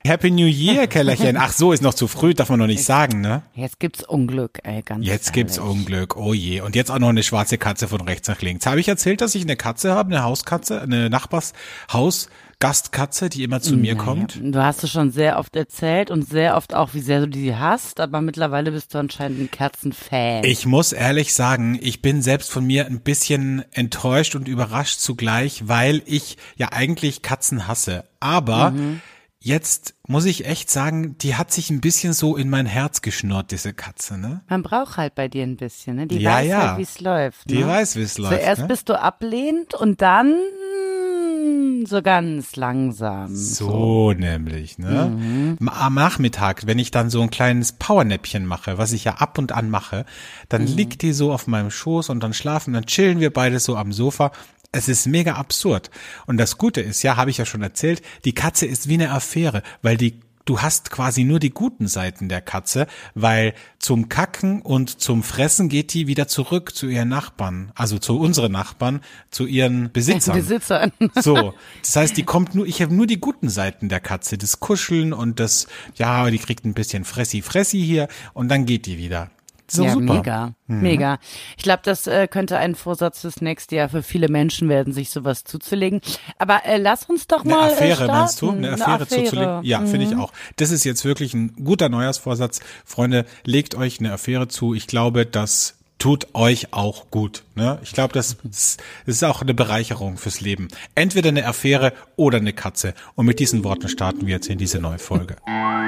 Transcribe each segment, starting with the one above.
Happy New Year, Kellerchen. Ach so, ist noch zu früh, darf man noch nicht sagen, ne? Jetzt gibt's Unglück, ey, ganz Jetzt ehrlich. gibt's Unglück, oh je. Und jetzt auch noch eine schwarze Katze von rechts nach links. Habe ich erzählt, dass ich eine Katze habe, eine Hauskatze, eine Nachbarshausgastkatze, die immer zu mir kommt? Du hast es schon sehr oft erzählt und sehr oft auch, wie sehr du die hast, aber mittlerweile bist du anscheinend ein Katzenfan. Ich muss ehrlich sagen, ich bin selbst von mir ein bisschen enttäuscht und überrascht zugleich, weil ich ja eigentlich Katzen hasse. Aber jetzt muss ich echt sagen, die hat sich ein bisschen so in mein Herz geschnurrt, diese Katze, ne? Man braucht halt bei dir ein bisschen, ne? Die Ja, weiß ja. halt, wie es läuft. Die ne? weiß, wie es läuft. Zuerst Ne? bist du ablehnend und dann so ganz langsam. So nämlich, ne? Am Nachmittag, wenn ich dann so ein kleines Powernäppchen mache, was ich ja ab und an mache, dann liegt die so auf meinem Schoß und dann dann chillen wir beide so am Sofa. Es ist mega absurd. Und das Gute ist, ja, habe ich ja schon erzählt, die Katze ist wie eine Affäre, weil du hast quasi nur die guten Seiten der Katze, weil zum Kacken und zum Fressen geht die wieder zurück zu ihren Nachbarn, also zu unseren Nachbarn, zu ihren Besitzern. So, das heißt, ich habe nur die guten Seiten der Katze, das Kuscheln und das, ja, die kriegt ein bisschen Fressi hier und dann geht die wieder. So ja, super. mega. Ich glaube, das könnte ein Vorsatz fürs nächste Jahr für viele Menschen werden, sich sowas zuzulegen. Aber lass uns doch mal Eine Affäre, starten. meinst du? Eine Affäre zuzulegen? Ja, finde ich auch. Das ist jetzt wirklich ein guter Neujahrsvorsatz. Freunde, legt euch eine Affäre zu. Ich glaube, das tut euch auch gut. Ne? Ich glaube, das ist auch eine Bereicherung fürs Leben. Entweder eine Affäre oder eine Katze. Und mit diesen Worten starten wir jetzt in diese neue Folge.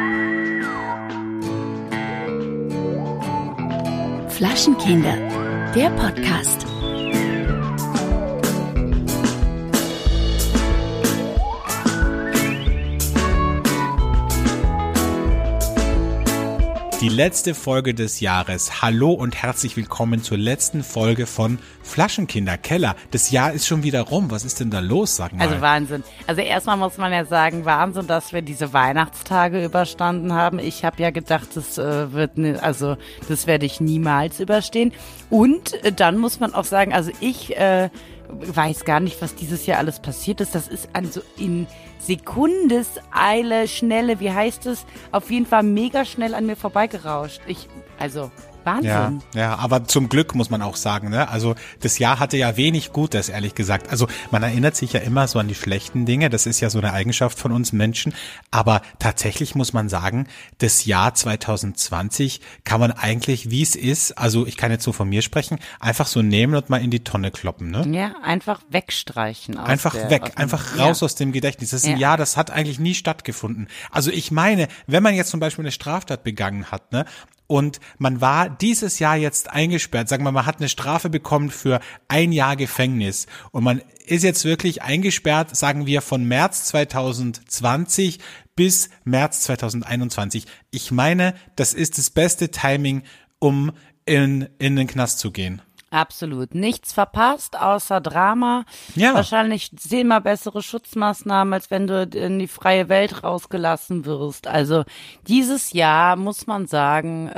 Flaschenkinder, der Podcast. Die letzte Folge des Jahres. Hallo und herzlich willkommen zur letzten Folge von Flaschenkinder Keller. Das Jahr ist schon wieder rum. Was ist denn da los, sag mal? Also Wahnsinn. Also erstmal muss man ja sagen, Wahnsinn, dass wir diese Weihnachtstage überstanden haben. Ich habe ja gedacht, das das werde ich niemals überstehen. Und dann muss man auch sagen, also ich weiß gar nicht, was dieses Jahr alles passiert ist. Das ist also in Sekundeseile, Schnelle, wie heißt es? Auf jeden Fall mega schnell an mir vorbeigerauscht. Wahnsinn. Ja, aber zum Glück muss man auch sagen, ne? Also das Jahr hatte ja wenig Gutes, ehrlich gesagt. Also man erinnert sich ja immer so an die schlechten Dinge, das ist ja so eine Eigenschaft von uns Menschen, aber tatsächlich muss man sagen, das Jahr 2020 kann man eigentlich, wie es ist, also ich kann jetzt so von mir sprechen, einfach so nehmen und mal in die Tonne kloppen, ne? Ja, einfach wegstreichen. Einfach raus aus dem Gedächtnis. Das ist ein Jahr, das hat eigentlich nie stattgefunden. Also ich meine, wenn man jetzt zum Beispiel eine Straftat begangen hat, ne? Und man war dieses Jahr jetzt eingesperrt, sagen wir mal, man hat eine Strafe bekommen für 1 Jahr Gefängnis und man ist jetzt wirklich eingesperrt, sagen wir, von März 2020 bis März 2021. Ich meine, das ist das beste Timing, um in den Knast zu gehen. Absolut. Nichts verpasst, außer Drama. Ja. Wahrscheinlich 10-mal bessere Schutzmaßnahmen, als wenn du in die freie Welt rausgelassen wirst. Also dieses Jahr, muss man sagen,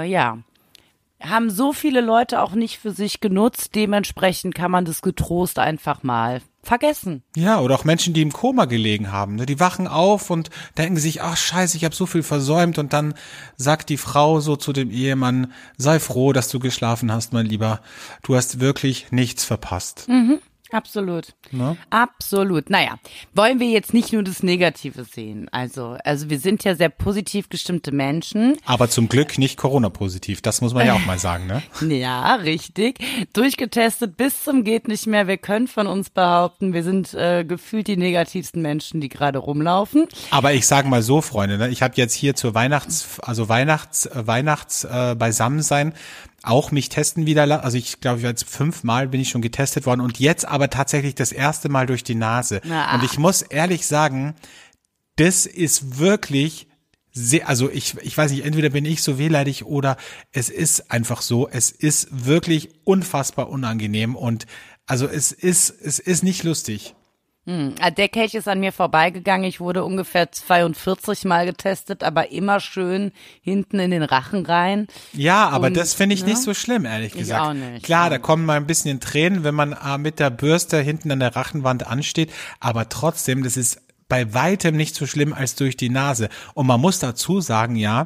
haben so viele Leute auch nicht für sich genutzt. Dementsprechend kann man das getrost einfach mal vergessen. Ja, oder auch Menschen, die im Koma gelegen haben, ne? Die wachen auf und denken sich, ach scheiße, ich habe so viel versäumt und dann sagt die Frau so zu dem Ehemann, sei froh, dass du geschlafen hast, mein Lieber, du hast wirklich nichts verpasst. Absolut. Ne? Absolut. Naja, wollen wir jetzt nicht nur das Negative sehen. Also wir sind ja sehr positiv gestimmte Menschen. Aber zum Glück nicht Corona-positiv, das muss man ja auch mal sagen, ne? Ja, richtig. Durchgetestet bis zum geht nicht mehr. Wir können von uns behaupten, wir sind gefühlt die negativsten Menschen, die gerade rumlaufen. Aber ich sage mal so, Freunde, ne? Ich habe jetzt hier zur Weihnachts Beisammensein auch mich testen wieder lassen. Also ich glaube, jetzt 5-mal bin ich schon getestet worden und jetzt aber tatsächlich das erste Mal durch die Nase. Und ich muss ehrlich sagen, das ist wirklich sehr, also ich weiß nicht, entweder bin ich so wehleidig oder es ist einfach so, es ist wirklich unfassbar unangenehm und also es ist nicht lustig. Der Kelch ist an mir vorbeigegangen. Ich wurde ungefähr 42 Mal getestet, aber immer schön hinten in den Rachen rein. Ja, aber und, das finde ich nicht so schlimm, ehrlich gesagt. Auch nicht. Klar, da kommen mal ein bisschen Tränen, wenn man mit der Bürste hinten an der Rachenwand ansteht, aber trotzdem, das ist bei weitem nicht so schlimm als durch die Nase. Und man muss dazu sagen, ja,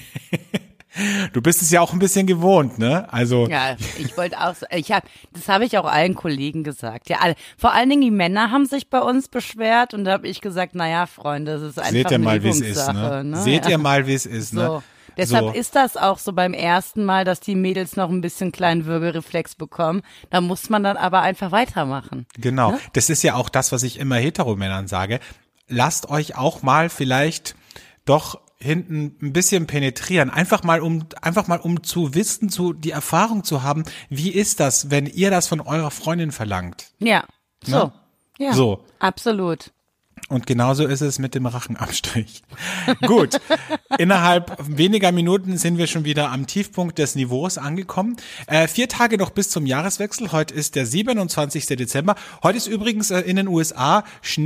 du bist es ja auch ein bisschen gewohnt, ne? Also ja, ich wollte auch, das habe ich auch allen Kollegen gesagt. Ja, vor allen Dingen die Männer haben sich bei uns beschwert und da habe ich gesagt, naja, Freunde, das ist einfach seht ihr eine mal, wie es ist, Übungssache, ne? Seht ihr mal, wie es ist, ne? So. Deshalb So. ist das auch so beim ersten Mal, dass die Mädels noch ein bisschen kleinen Würgereflex bekommen. Da muss man dann aber einfach weitermachen. Genau. Ne? Das ist ja auch das, was ich immer Heteromännern sage. Lasst euch auch mal vielleicht doch hinten ein bisschen penetrieren. Einfach mal um zu wissen, die Erfahrung zu haben, wie ist das, wenn ihr das von eurer Freundin verlangt? Ja. So. Ne? Ja. So. Absolut. Und genauso ist es mit dem Rachenabstrich. Gut, innerhalb weniger Minuten sind wir schon wieder am Tiefpunkt des Niveaus angekommen. 4 Tage noch bis zum Jahreswechsel. Heute ist der 27. Dezember. Heute ist übrigens in den USA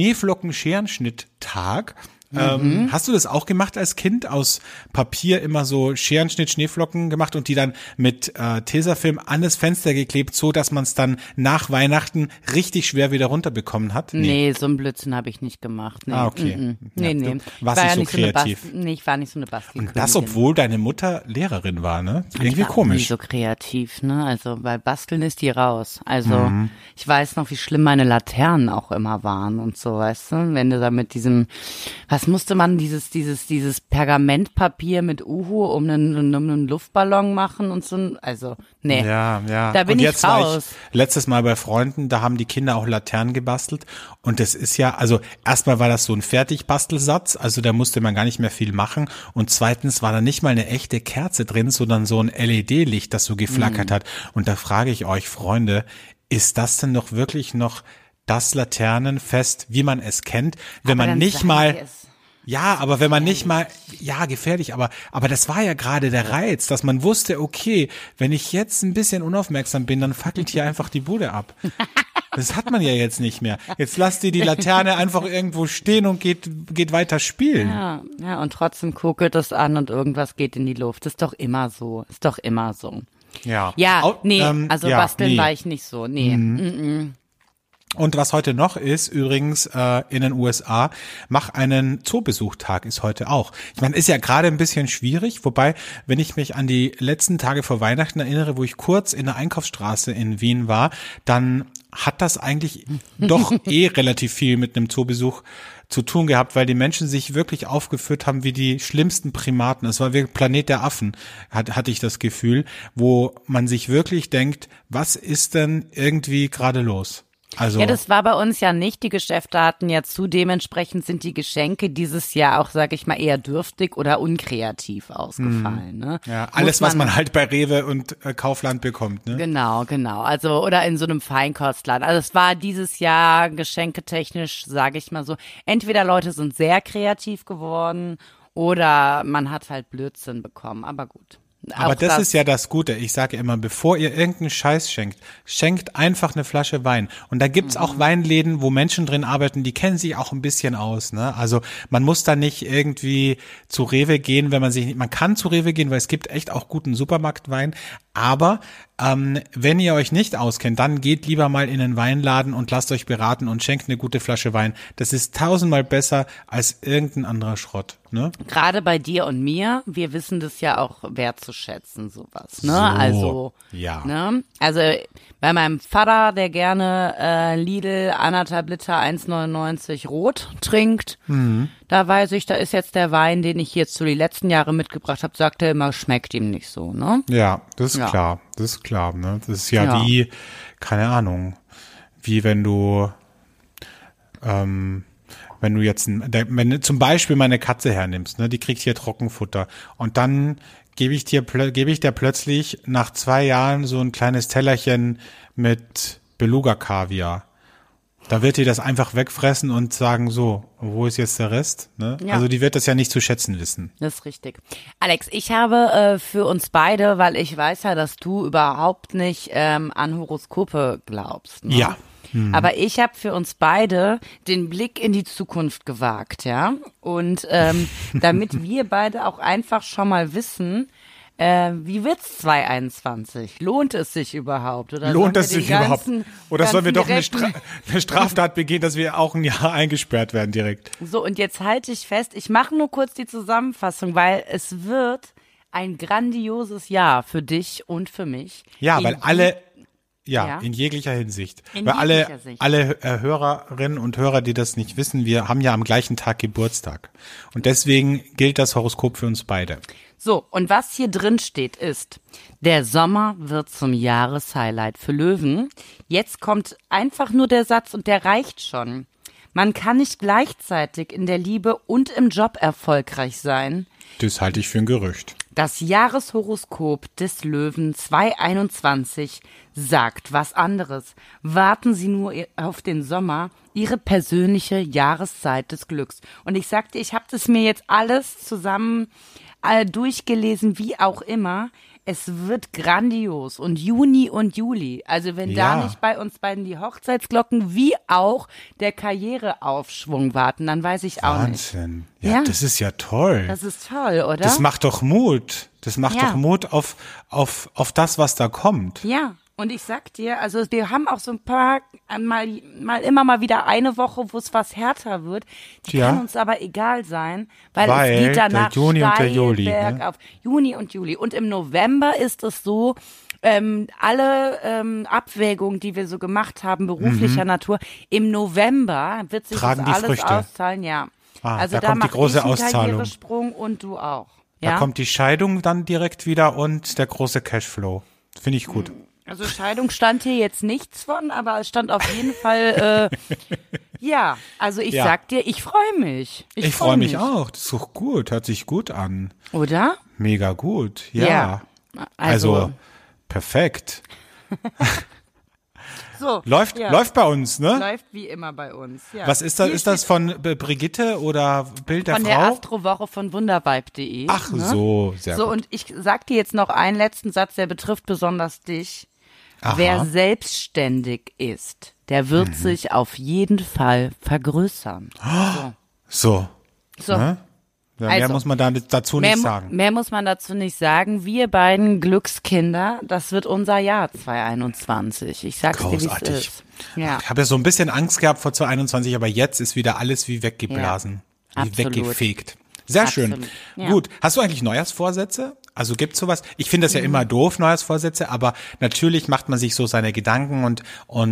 Schneeflocken-Scherenschnitt-Tag. Hast du das auch gemacht als Kind? Aus Papier immer so Scherenschnitt, Schneeflocken gemacht und die dann mit Tesafilm an das Fenster geklebt, so dass man es dann nach Weihnachten richtig schwer wieder runterbekommen hat? Nee, so einen Blödsinn habe ich nicht gemacht. Nee. Ah, okay. Nee, Ja, nee. du warst nicht so kreativ. Ich war nicht so eine Bastelkönigin. Und das, obwohl deine Mutter Lehrerin war, ne? Irgendwie Ich war komisch. nicht so kreativ, ne? Also bei Basteln ist die raus. Also ich weiß noch, wie schlimm meine Laternen auch immer waren und so, weißt du? Wenn du da mit diesem, was musste man, dieses Pergamentpapier mit Uhu um einen Luftballon machen und so, also nee. Ja. Da bin und ich jetzt raus. war ich letztes Mal bei Freunden, da haben die Kinder auch Laternen gebastelt und das ist ja, also erstmal war das so ein Fertigbastelsatz, also da musste man gar nicht mehr viel machen und zweitens war da nicht mal eine echte Kerze drin, sondern so ein LED-Licht, das so geflackert hat und da frage ich euch, Freunde, ist das denn doch wirklich noch das Laternenfest, wie man es kennt, wenn Aber man dann nicht sagen mal die es. ja, aber wenn man nicht mal, ja, gefährlich, aber das war ja gerade der Reiz, dass man wusste, okay, wenn ich jetzt ein bisschen unaufmerksam bin, dann fackelt hier einfach die Bude ab. Das hat man ja jetzt nicht mehr. Jetzt lasst ihr die Laterne einfach irgendwo stehen und geht weiter spielen. Ja, und trotzdem kokelt es an und irgendwas geht in die Luft. Ist doch immer so. Ja. Ja, nee, also ja, basteln nee. war ich nicht so. Nee. Und was heute noch ist, übrigens in den USA, mach einen Zoobesuchtag ist heute auch. Ich meine, ist ja gerade ein bisschen schwierig, wobei, wenn ich mich an die letzten Tage vor Weihnachten erinnere, wo ich kurz in der Einkaufsstraße in Wien war, dann hat das eigentlich doch relativ viel mit einem Zoobesuch zu tun gehabt, weil die Menschen sich wirklich aufgeführt haben wie die schlimmsten Primaten. Es war wirklich Planet der Affen, hatte ich das Gefühl, wo man sich wirklich denkt, was ist denn irgendwie gerade los? Also, Ja, das war bei uns ja nicht. Die Geschäfte hatten ja zu. Dementsprechend sind die Geschenke dieses Jahr auch, sage ich mal, eher dürftig oder unkreativ ausgefallen. Ne? ja, alles, was man halt bei Rewe und Kaufland bekommt, ne? Genau. Also, oder in so einem Feinkostladen. Also es war dieses Jahr geschenketechnisch, sage ich mal so, entweder Leute sind sehr kreativ geworden oder man hat halt Blödsinn bekommen. Aber gut. Aber Auch das ist ja das Gute. Ich sage immer, bevor ihr irgendeinen Scheiß schenkt einfach eine Flasche Wein. Und da gibt's auch Weinläden, wo Menschen drin arbeiten, die kennen sich auch ein bisschen aus, ne? Also man muss da nicht irgendwie zu Rewe gehen, man kann zu Rewe gehen, weil es gibt echt auch guten Supermarktwein. Aber wenn ihr euch nicht auskennt, dann geht lieber mal in den Weinladen und lasst euch beraten und schenkt eine gute Flasche Wein. Das ist 1000-mal besser als irgendein anderer Schrott, ne? gerade bei dir und mir, wir wissen das ja auch wertzuschätzen, sowas, ne? So, also, ja. ne? Also bei meinem Vater, der gerne Lidl 1,5 Liter 1,99 rot trinkt, da weiß ich, da ist jetzt der Wein, den ich jetzt so die letzten Jahre mitgebracht habe, sagt er immer, schmeckt ihm nicht so, ne? Ja, das ist Ja. klar. Das ist klar, ne? Das ist ja, Ja. wie, keine Ahnung, wie wenn du jetzt, wenn du zum Beispiel meine Katze hernimmst, ne, die kriegt hier Trockenfutter und dann gebe ich der plötzlich nach 2 Jahren so ein kleines Tellerchen mit Beluga-Kaviar. Da wird die das einfach wegfressen und sagen, so, wo ist jetzt der Rest? Ne? Ja. Also die wird das ja nicht zu schätzen wissen. Das ist richtig. Alex, ich habe für uns beide, weil ich weiß ja, dass du überhaupt nicht an Horoskope glaubst. Ne? Ja. Aber ich habe für uns beide den Blick in die Zukunft gewagt, ja. Und damit wir beide auch einfach schon mal wissen, Wie wird's 2021? Lohnt es sich überhaupt? Oder Lohnt es sich überhaupt? Oder sollen wir doch eine Straftat begehen, dass wir auch ein Jahr eingesperrt werden direkt? So, und jetzt halte ich fest, ich mache nur kurz die Zusammenfassung, weil es wird ein grandioses Jahr für dich und für mich. Ja, weil alle, in jeglicher Hinsicht. Weil alle Hörerinnen und Hörer, die das nicht wissen, wir haben ja am gleichen Tag Geburtstag. Und deswegen gilt das Horoskop für uns beide. So, und was hier drin steht ist, der Sommer wird zum Jahreshighlight für Löwen. Jetzt kommt einfach nur der Satz und der reicht schon. Man kann nicht gleichzeitig in der Liebe und im Job erfolgreich sein. Das halte ich für ein Gerücht. Das Jahreshoroskop des Löwen 2021 sagt was anderes. Warten Sie nur auf den Sommer, Ihre persönliche Jahreszeit des Glücks. Und ich sagte, ich habe das mir jetzt alles zusammen durchgelesen, wie auch immer. Es wird grandios und Juni und Juli, also wenn da nicht bei uns beiden die Hochzeitsglocken wie auch der Karriereaufschwung warten, dann weiß ich auch nicht. Wahnsinn. Ja, das ist ja toll. Das ist toll, oder? Das macht doch Mut. Das macht doch Mut auf das, was da kommt. Ja. Und ich sag dir, also wir haben auch so ein paar, immer mal wieder eine Woche, wo es was härter wird. Die kann uns aber egal sein, weil es geht danach der Juni und der Juli, bergauf. Juni und Juli. Und im November ist es so, alle Abwägungen, die wir so gemacht haben, beruflicher Natur, im November wird sich Tragen das alles Früchte. auszahlen, ja. Also da kommt die große ich einen Auszahlung. Karrieresprung und du auch. Ja? Da kommt die Scheidung dann direkt wieder und der große Cashflow. Finde ich gut. Also Scheidung stand hier jetzt nichts von, aber es stand auf jeden Fall, also ich sag dir, ich freue mich. Ich freue mich auch. Das ist doch gut, hört sich gut an. Oder? Mega gut, ja. Also perfekt. So, läuft bei uns, ne? Läuft wie immer bei uns, ja. Was ist das? Ist das von Brigitte oder Bild der Frau? Von der Astrowoche von wundervibe.de. Ach ne? so, sehr gut. So, und ich sag dir jetzt noch einen letzten Satz, der betrifft besonders dich. Aha. Wer selbstständig ist, der wird sich auf jeden Fall vergrößern. So. Ne? Ja, mehr Also, muss man dazu nicht sagen. Mehr muss man dazu nicht sagen. Wir beiden Glückskinder, das wird unser Jahr 2021. Ich sag's dir, wie es ist. Ja. Ich habe ja so ein bisschen Angst gehabt vor 2021, aber jetzt ist wieder alles wie weggeblasen, wie weggefegt. Sehr schön. Ja. Gut. Hast du eigentlich Neujahrsvorsätze? Also gibt's sowas? Ich finde das ja immer doof, Neujahrsvorsätze, aber natürlich macht man sich so seine Gedanken und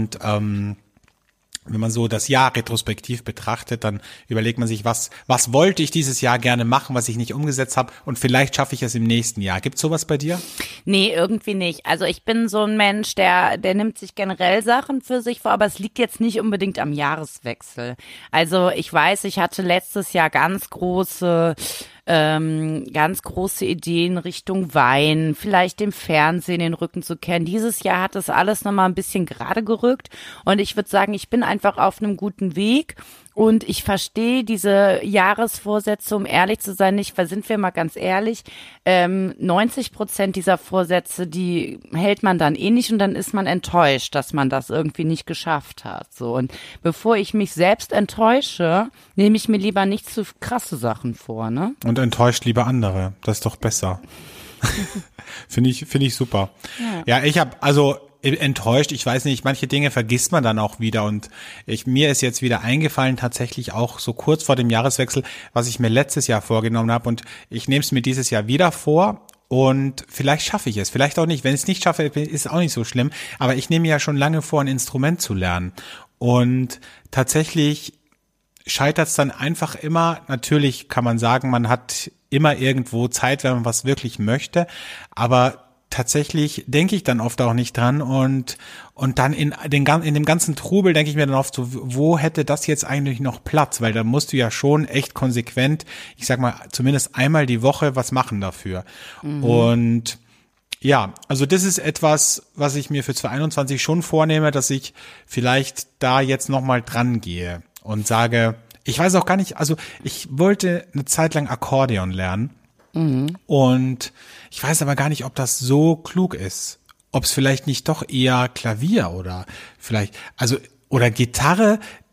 wenn man so das Jahr retrospektiv betrachtet, dann überlegt man sich, was wollte ich dieses Jahr gerne machen, was ich nicht umgesetzt habe und vielleicht schaffe ich es im nächsten Jahr. Gibt's sowas bei dir? Nee, irgendwie nicht. Also ich bin so ein Mensch, der nimmt sich generell Sachen für sich vor, aber es liegt jetzt nicht unbedingt am Jahreswechsel. Also ich weiß, ich hatte letztes Jahr ganz große Ideen Richtung Wein, vielleicht dem Fernsehen den Rücken zu kehren. Dieses Jahr hat das alles nochmal ein bisschen gerade gerückt und ich würde sagen, ich bin einfach auf einem guten Weg und ich verstehe diese Jahresvorsätze, um ehrlich zu sein, nicht, weil sind wir mal ganz ehrlich, 90% dieser Vorsätze, die hält man dann eh nicht und dann ist man enttäuscht, dass man das irgendwie nicht geschafft hat. So, und bevor ich mich selbst enttäusche, nehme ich mir lieber nicht zu krasse Sachen vor, ne? Und enttäuscht lieber andere. Das ist doch besser. Finde ich super. Ja, ich habe enttäuscht, ich weiß nicht, manche Dinge vergisst man dann auch wieder und mir ist jetzt wieder eingefallen, tatsächlich auch so kurz vor dem Jahreswechsel, was ich mir letztes Jahr vorgenommen habe und ich nehme es mir dieses Jahr wieder vor und vielleicht schaffe ich es, vielleicht auch nicht. Wenn ich es nicht schaffe, ist es auch nicht so schlimm, aber ich nehme mir ja schon lange vor, ein Instrument zu lernen und tatsächlich scheitert es dann einfach immer, natürlich kann man sagen, man hat immer irgendwo Zeit, wenn man was wirklich möchte, aber tatsächlich denke ich dann oft auch nicht dran und dann in dem ganzen Trubel denke ich mir dann oft so, wo hätte das jetzt eigentlich noch Platz, weil da musst du ja schon echt konsequent, ich sag mal, zumindest einmal die Woche was machen dafür. Und ja, also das ist etwas, was ich mir für 2021 schon vornehme, dass ich vielleicht da jetzt nochmal dran gehe und sage, ich weiß auch gar nicht, also ich wollte eine Zeit lang Akkordeon lernen und ich weiß aber gar nicht, ob das so klug ist, ob es vielleicht nicht doch eher Klavier oder vielleicht, also oder Gitarre,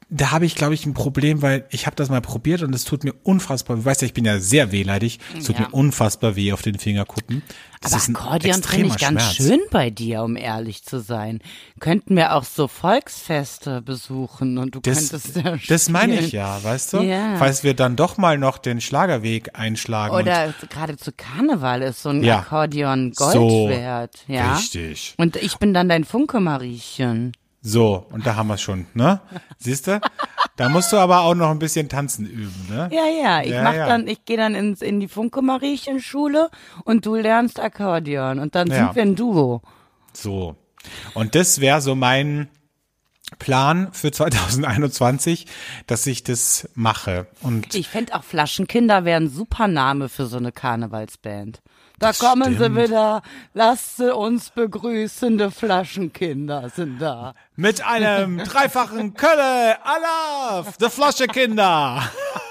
Da habe ich, glaube ich, ein Problem, weil ich habe das mal probiert und es tut mir unfassbar, du weißt ja, ich bin ja sehr wehleidig, es tut mir unfassbar weh auf den Fingerkuppen. Das Aber ist ein Akkordeon finde ich ganz Schmerz. schön bei dir, um ehrlich zu sein. Könnten wir auch so Volksfeste besuchen und du könntest ja Das meine ich spielen. ja, weißt du? Ja. Falls wir dann doch mal noch den Schlagerweg einschlagen. Oder gerade zu Karneval ist so ein Ja. Akkordeon Gold So, wert. Ja? richtig. Und ich bin dann dein Funke-Mariechen. So, und da haben wir es schon, ne? Siehst du? Da musst du aber auch noch ein bisschen tanzen üben, ne? Ja, Ja. ich gehe dann in die Funke-Mariechen-Schule und du lernst Akkordeon und dann Ja. sind wir ein Duo. So. Und das wäre so mein Plan für 2021, dass ich das mache. Und Ich fände auch Flaschenkinder wären ein super Name für so eine Karnevalsband. Da kommen stimmt. sie wieder, lasst sie uns begrüßende Flaschenkinder sind da. mit einem dreifachen Kölle, Alaf, die Flaschekinder.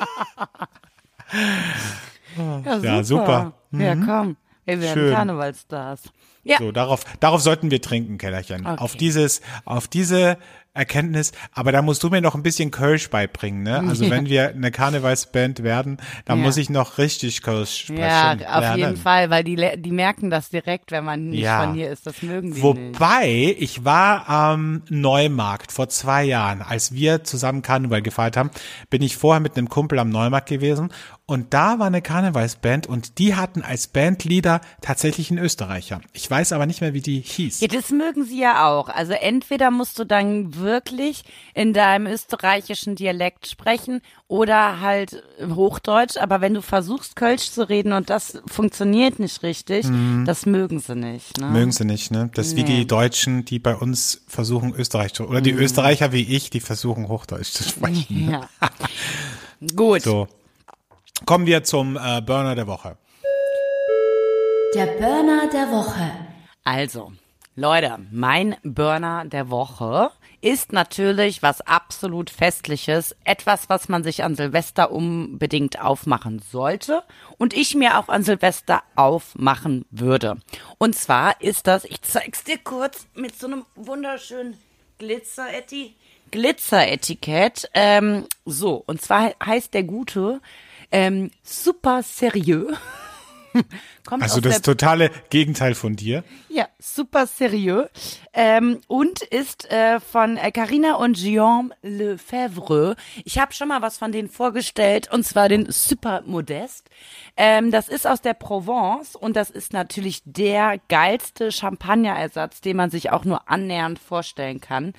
Ja, super. Ja, komm, wir werden Schön. Karnevalsstars. Ja, So, darauf sollten wir trinken, Kellerchen. Okay. Auf diese Erkenntnis. Aber da musst du mir noch ein bisschen Kölsch beibringen, ne? Also wenn wir eine Karnevalsband werden, dann Ja. muss ich noch richtig Kölsch sprechen. ja, auf lernen. jeden Fall, weil die merken das direkt, wenn man nicht Ja. von hier ist. Das mögen die nicht. Wobei, ich war am Neumarkt vor 2 Jahren, als wir zusammen Karneval gefeiert haben, bin ich vorher mit einem Kumpel am Neumarkt gewesen und da war eine Karnevalsband und die hatten als Bandleader tatsächlich einen Österreicher. Ich weiß aber nicht mehr, wie die hieß. Ja, das mögen sie ja auch. Also entweder musst du dann wirklich in deinem österreichischen Dialekt sprechen oder halt Hochdeutsch. Aber wenn du versuchst, Kölsch zu reden und das funktioniert nicht richtig, das mögen sie nicht. Ne? Mögen sie nicht, ne? Das ist wie die Deutschen, die bei uns versuchen, Österreich zu, oder die Österreicher wie ich, die versuchen, Hochdeutsch zu sprechen. Ja. Gut. So. Kommen wir zum Burner der Woche. Der Burner der Woche. Also, Leute, mein Burner der Woche ist natürlich was absolut Festliches, etwas, was man sich an Silvester unbedingt aufmachen sollte und ich mir auch an Silvester aufmachen würde. Und zwar ist das, ich zeig's dir kurz, mit so einem wunderschönen Glitzeretikett. So, und zwar heißt der Gute super serieux. Kommt Also aus das der totale Gegenteil von dir. Ja, super serieux. Und ist von Carina und Guillaume Lefebvre. Ich habe schon mal was von denen vorgestellt, und zwar den Super Modest. Das ist aus der Provence und das ist natürlich der geilste Champagnerersatz, den man sich auch nur annähernd vorstellen kann.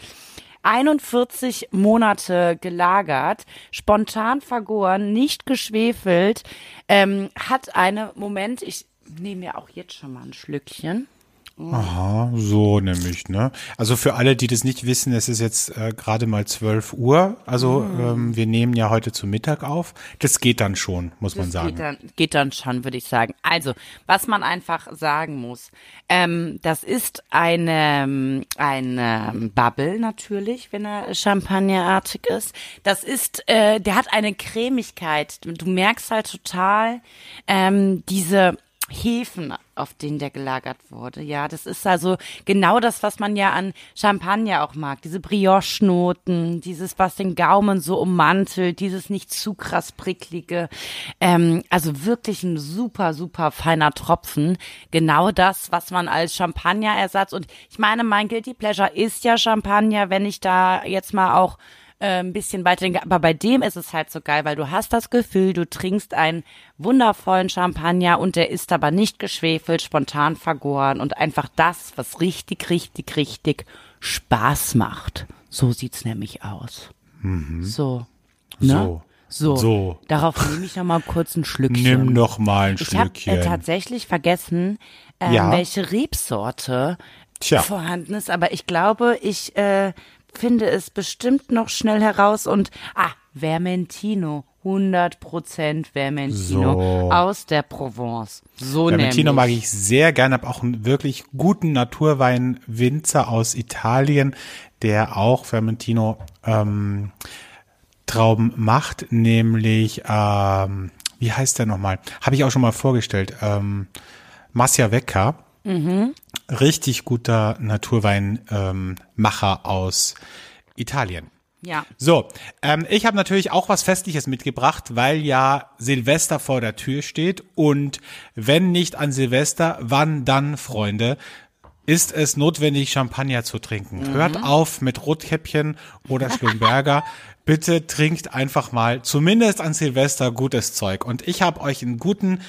41 Monate gelagert, spontan vergoren, nicht geschwefelt, hat Moment, ich nehme mir auch jetzt schon mal ein Schlückchen. Aha, so nämlich, ne? Also für alle, die das nicht wissen, es ist jetzt gerade mal 12 Uhr. Also wir nehmen ja heute zu Mittag auf. Das geht dann schon, muss man sagen. Geht dann schon, würde ich sagen. Also, was man einfach sagen muss, das ist eine Bubble natürlich, wenn er champagnerartig ist. Das ist, der hat eine Cremigkeit. Du merkst halt total diese Hefen, auf denen der gelagert wurde. Ja, das ist also genau das, was man ja an Champagner auch mag. Diese Brioche-Noten, dieses, was den Gaumen so ummantelt, dieses nicht zu krass pricklige. Also wirklich ein super, super feiner Tropfen. Genau das, was man als Champagnerersatz, und ich meine, mein Guilty Pleasure ist ja Champagner, wenn ich da jetzt mal auch ein bisschen weiter denke. Aber bei dem ist es halt so geil, weil du hast das Gefühl, du trinkst einen wundervollen Champagner und der ist aber nicht geschwefelt, spontan vergoren und einfach das, was richtig, richtig, richtig Spaß macht. So sieht's nämlich aus. So. Ne? So. Darauf nehme ich noch mal kurz ein Schlückchen. Nimm noch mal ein Ich habe Schlückchen. tatsächlich vergessen, Ja. welche Rebsorte Tja. vorhanden ist, aber ich glaube, ich finde es bestimmt noch schnell heraus und Vermentino, 100% Vermentino So. aus der Provence. So Vermentino mag nämlich. ich sehr gerne, habe auch einen wirklich guten Naturwein-Winzer aus Italien, der auch Vermentino Trauben macht, nämlich, wie heißt der nochmal? Habe ich auch schon mal vorgestellt, Massia Vecca. Richtig guter Naturweinmacher aus Italien. Ja. So, ich habe natürlich auch was Festliches mitgebracht, weil ja Silvester vor der Tür steht und wenn nicht an Silvester, wann dann, Freunde? Ist es notwendig, Champagner zu trinken? Hört auf mit Rotkäppchen oder Schlumberger. Bitte trinkt einfach mal, zumindest an Silvester, gutes Zeug. Und ich habe euch einen guten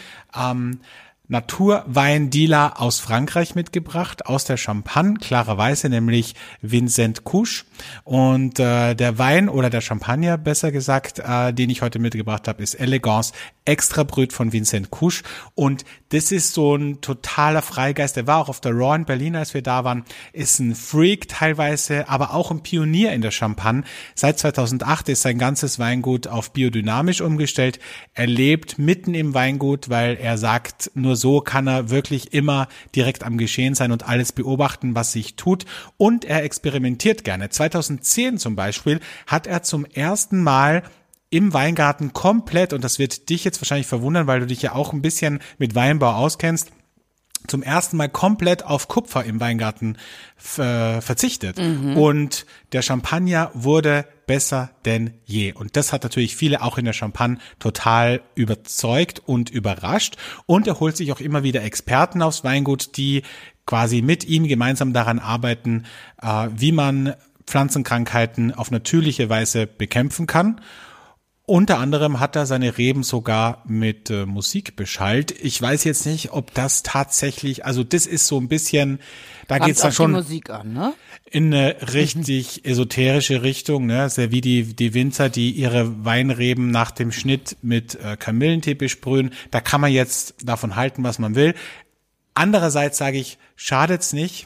Naturweindealer aus Frankreich mitgebracht, aus der Champagne, klarerweise, nämlich Vincent Couche. Und der Wein oder der Champagner, besser gesagt, den ich heute mitgebracht habe, ist Elegance Extra Brut von Vincent Couche. Und das ist so ein totaler Freigeist. Der war auch auf der Raw in Berlin, als wir da waren. Ist ein Freak teilweise, aber auch ein Pionier in der Champagne. Seit 2008 ist sein ganzes Weingut auf biodynamisch umgestellt. Er lebt mitten im Weingut, weil er sagt, nur so kann er wirklich immer direkt am Geschehen sein und alles beobachten, was sich tut. Und er experimentiert gerne. 2010 zum Beispiel hat er zum ersten Mal im Weingarten komplett, und das wird dich jetzt wahrscheinlich verwundern, weil du dich ja auch ein bisschen mit Weinbau auskennst, zum ersten Mal komplett auf Kupfer im Weingarten verzichtet. Und der Champagner wurde besser denn je. Und das hat natürlich viele auch in der Champagne total überzeugt und überrascht. Und er holt sich auch immer wieder Experten aufs Weingut, die quasi mit ihm gemeinsam daran arbeiten, wie man Pflanzenkrankheiten auf natürliche Weise bekämpfen kann. Unter anderem hat er seine Reben sogar mit Musik beschallt. Ich weiß jetzt nicht, ob das tatsächlich, also das ist so ein bisschen, da geht's dann schon die Musik an, ne? In eine richtig esoterische Richtung, ne? Sehr wie die Winzer, die ihre Weinreben nach dem Schnitt mit Kamillentee besprühen. Da kann man jetzt davon halten, was man will. Andererseits sage ich, schadet's nicht.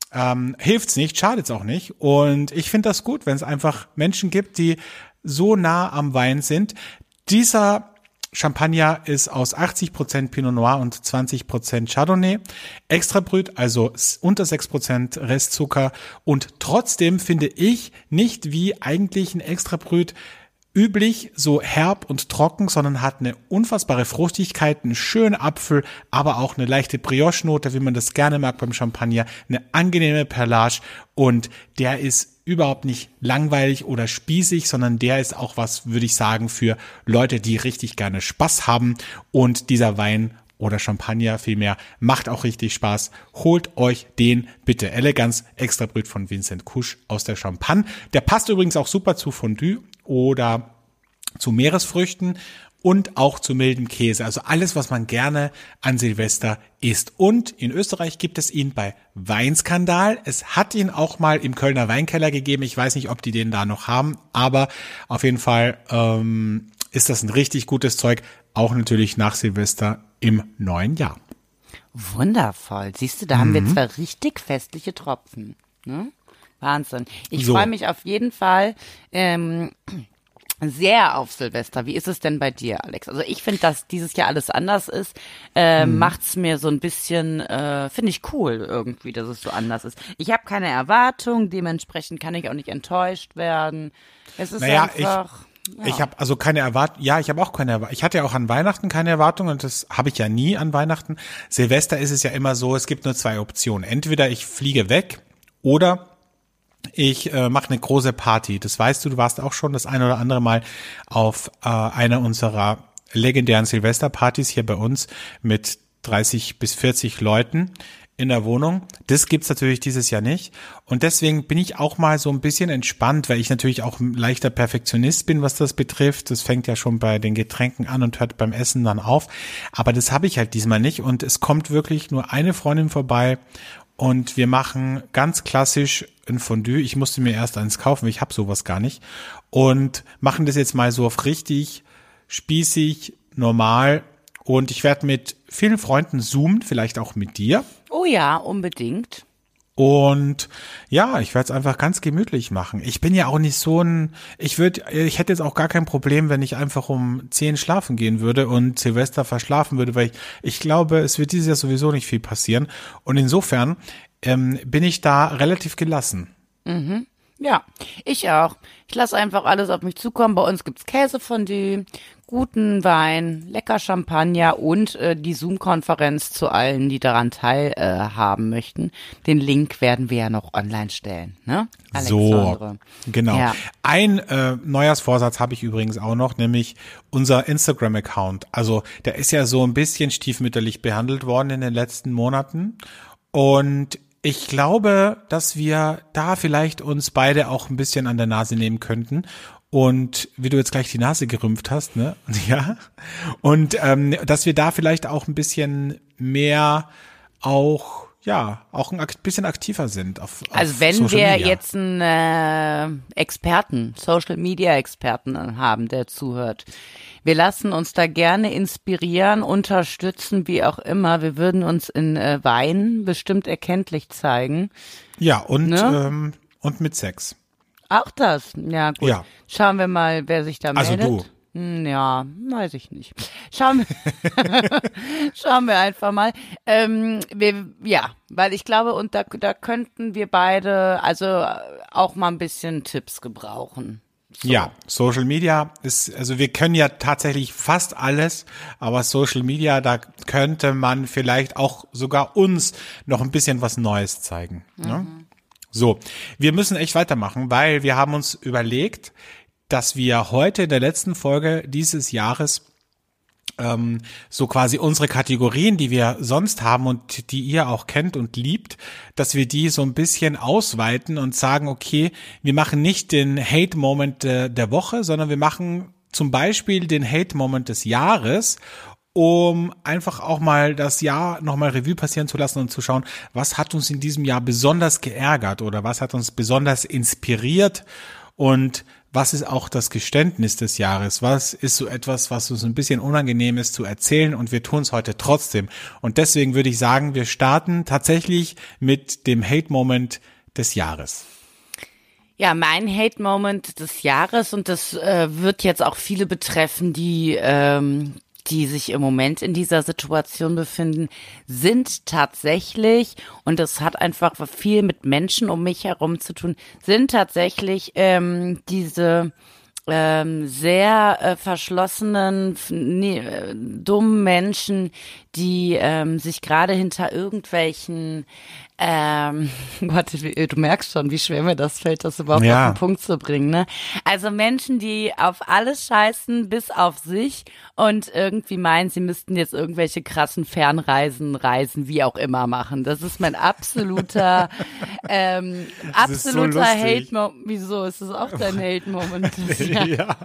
Hilft's nicht, schadet's auch nicht. Und ich finde das gut, wenn es einfach Menschen gibt, die so nah am Wein sind. Dieser Champagner ist aus 80% Pinot Noir und 20% Chardonnay. Extra Brut, also unter 6% Restzucker. Und trotzdem finde ich nicht wie eigentlich ein Extra Brut üblich so herb und trocken, sondern hat eine unfassbare Fruchtigkeit, einen schönen Apfel, aber auch eine leichte Brioche-Note, wie man das gerne mag beim Champagner, eine angenehme Perlage und der ist überhaupt nicht langweilig oder spießig, sondern der ist auch was, würde ich sagen, für Leute, die richtig gerne Spaß haben und dieser Wein oder Champagner vielmehr macht auch richtig Spaß. Holt euch den bitte. Elegance Extra Brut von Vincent Couche aus der Champagne. Der passt übrigens auch super zu Fondue oder zu Meeresfrüchten und auch zu mildem Käse. Also alles, was man gerne an Silvester isst. Und in Österreich gibt es ihn bei Weinskandal. Es hat ihn auch mal im Kölner Weinkeller gegeben. Ich weiß nicht, ob die den da noch haben, aber auf jeden Fall ist das ein richtig gutes Zeug. Auch natürlich nach Silvester im neuen Jahr. Wundervoll. Siehst du, da haben wir zwei richtig festliche Tropfen. Ne? Wahnsinn. Ich freue mich auf jeden Fall sehr auf Silvester. Wie ist es denn bei dir, Alex? Also ich finde, dass dieses Jahr alles anders ist. Macht's mir so ein bisschen, finde ich cool irgendwie, dass es so anders ist. Ich habe keine Erwartung, dementsprechend kann ich auch nicht enttäuscht werden. Es ist einfach... Ich habe also keine Erwartung. Ja, ich habe auch keine Erwartung. Ich hatte ja auch an Weihnachten keine Erwartung und das habe ich ja nie an Weihnachten. Silvester ist es ja immer so, es gibt nur zwei Optionen. Entweder ich fliege weg oder ich mache eine große Party. Das weißt du warst auch schon das eine oder andere Mal auf einer unserer legendären Silvesterpartys hier bei uns mit 30 bis 40 Leuten in der Wohnung. Das gibt's natürlich dieses Jahr nicht. Und deswegen bin ich auch mal so ein bisschen entspannt, weil ich natürlich auch ein leichter Perfektionist bin, was das betrifft. Das fängt ja schon bei den Getränken an und hört beim Essen dann auf. Aber das habe ich halt diesmal nicht. Und es kommt wirklich nur eine Freundin vorbei und wir machen ganz klassisch ein Fondue. Ich musste mir erst eins kaufen, ich habe sowas gar nicht. Und machen das jetzt mal so auf richtig spießig, normal. Und ich werde mit vielen Freunden zoomen, vielleicht auch mit dir. Oh ja, unbedingt. Und ja, ich werde es einfach ganz gemütlich machen. Ich bin ja auch nicht so ich hätte jetzt auch gar kein Problem, wenn ich einfach um 10 schlafen gehen würde und Silvester verschlafen würde, weil ich glaube, es wird dieses Jahr sowieso nicht viel passieren. Und insofern bin ich da relativ gelassen. Mhm. Ja, ich auch. Ich lasse einfach alles auf mich zukommen. Bei uns gibt's Käsefondue, guten Wein, lecker Champagner und die Zoom-Konferenz zu allen, die daran teilhaben möchten. Den Link werden wir ja noch online stellen, ne? Alexandre. So, genau. Ja. Ein Neujahrsvorsatz habe ich übrigens auch noch, nämlich unser Instagram-Account. Also der ist ja so ein bisschen stiefmütterlich behandelt worden in den letzten Monaten und ich glaube, dass wir da vielleicht uns beide auch ein bisschen an der Nase nehmen könnten. Und wie du jetzt gleich die Nase gerümpft hast, ne? Ja. Und dass wir da vielleicht auch ein bisschen mehr auch ein bisschen aktiver sind auf Also wenn Social wir Media. jetzt einen Social Media Experten haben, der zuhört, wir lassen uns da gerne inspirieren, unterstützen, wie auch immer. Wir würden uns in Wein bestimmt erkenntlich zeigen. Ja, und Ne? und mit Sex. Auch das, ja gut. Ja. Schauen wir mal, wer sich da Also meldet. du. Ja, weiß ich nicht. Schauen wir einfach mal. Weil ich glaube, und da könnten wir beide also auch mal ein bisschen Tipps gebrauchen. So. Ja, Social Media also wir können ja tatsächlich fast alles, aber Social Media, da könnte man vielleicht auch sogar uns noch ein bisschen was Neues zeigen. Ne? So, wir müssen echt weitermachen, weil wir haben uns überlegt, dass wir heute in der letzten Folge dieses Jahres so quasi unsere Kategorien, die wir sonst haben und die ihr auch kennt und liebt, dass wir die so ein bisschen ausweiten und sagen, okay, wir machen nicht den Hate-Moment der Woche, sondern wir machen zum Beispiel den Hate-Moment des Jahres, um einfach auch mal das Jahr nochmal Revue passieren zu lassen und zu schauen, was hat uns in diesem Jahr besonders geärgert oder was hat uns besonders inspiriert und was ist auch das Geständnis des Jahres? Was ist so etwas, was uns ein bisschen unangenehm ist zu erzählen und wir tun es heute trotzdem? Und deswegen würde ich sagen, wir starten tatsächlich mit dem Hate-Moment des Jahres. Ja, mein Hate-Moment des Jahres und das wird jetzt auch viele betreffen, die sich im Moment in dieser Situation befinden, sind tatsächlich, und das hat einfach viel mit Menschen um mich herum zu tun, sind tatsächlich diese sehr verschlossenen, dummen Menschen, die sich gerade hinter irgendwelchen Gott, du merkst schon, wie schwer mir das fällt, das überhaupt auf den Punkt zu bringen, ne? Also Menschen, die auf alles scheißen, bis auf sich und irgendwie meinen, sie müssten jetzt irgendwelche krassen Fernreisen, wie auch immer machen. Das ist mein absoluter so Hate-Moment. Wieso? Ist das auch dein Hate-Moment? Ja.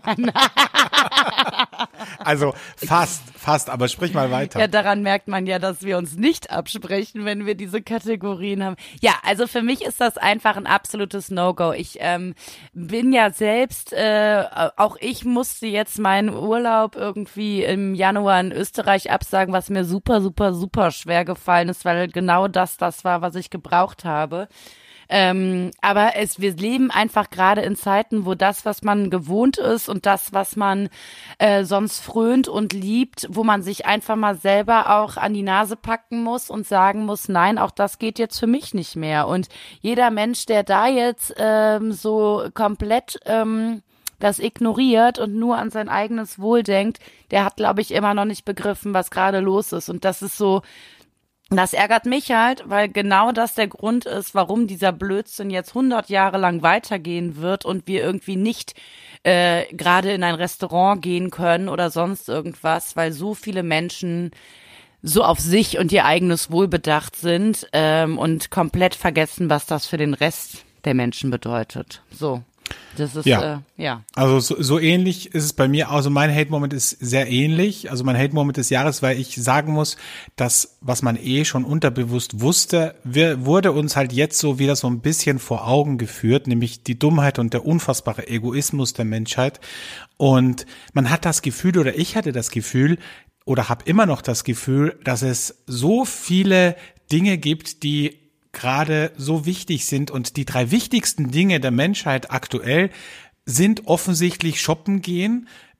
Also fast, aber sprich mal weiter. Ja, daran merkt man ja, dass wir uns nicht absprechen, wenn wir diese Kategorien haben. Ja, also für mich ist das einfach ein absolutes No-Go. Ich bin ja selbst, auch ich musste jetzt meinen Urlaub irgendwie im Januar in Österreich absagen, was mir super, super, super schwer gefallen ist, weil genau das war, was ich gebraucht habe. Aber wir leben einfach gerade in Zeiten, wo das, was man gewohnt ist und das, was man sonst frönt und liebt, wo man sich einfach mal selber auch an die Nase packen muss und sagen muss, nein, auch das geht jetzt für mich nicht mehr. Und jeder Mensch, der da jetzt so komplett das ignoriert und nur an sein eigenes Wohl denkt, der hat, glaube ich, immer noch nicht begriffen, was gerade los ist. Und das ist so, das ärgert mich halt, weil genau das der Grund ist, warum dieser Blödsinn jetzt 100 Jahre lang weitergehen wird und wir irgendwie nicht gerade in ein Restaurant gehen können oder sonst irgendwas, weil so viele Menschen so auf sich und ihr eigenes Wohl bedacht sind und komplett vergessen, was das für den Rest der Menschen bedeutet. So. Das ist, ja. Also so ähnlich ist es bei mir. Also mein Hate-Moment ist sehr ähnlich. Also mein Hate-Moment des Jahres, weil ich sagen muss, dass, was man schon unterbewusst wusste, wurde uns halt jetzt so wieder so ein bisschen vor Augen geführt, nämlich die Dummheit und der unfassbare Egoismus der Menschheit. Und man hat das Gefühl, oder ich hatte das Gefühl, oder habe immer noch das Gefühl, dass es so viele Dinge gibt, die gerade so wichtig sind und die 3 wichtigsten Dinge der Menschheit aktuell sind offensichtlich shoppen gehen,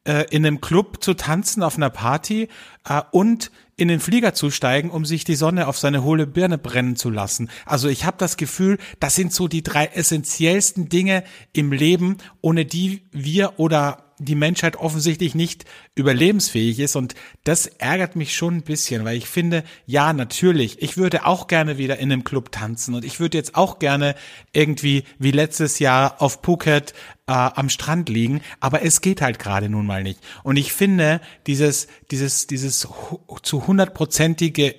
in einem Club zu tanzen, auf einer Party und in den Flieger zu steigen, um sich die Sonne auf seine hohle Birne brennen zu lassen. Also ich habe das Gefühl, das sind so die 3 essentiellsten Dinge im Leben, ohne die wir oder die Menschheit offensichtlich nicht überlebensfähig ist, und das ärgert mich schon ein bisschen, weil ich finde, ja, natürlich, ich würde auch gerne wieder in einem Club tanzen und ich würde jetzt auch gerne irgendwie wie letztes Jahr auf Phuket am Strand liegen, aber es geht halt gerade nun mal nicht. Und ich finde, dieses zu 100%ige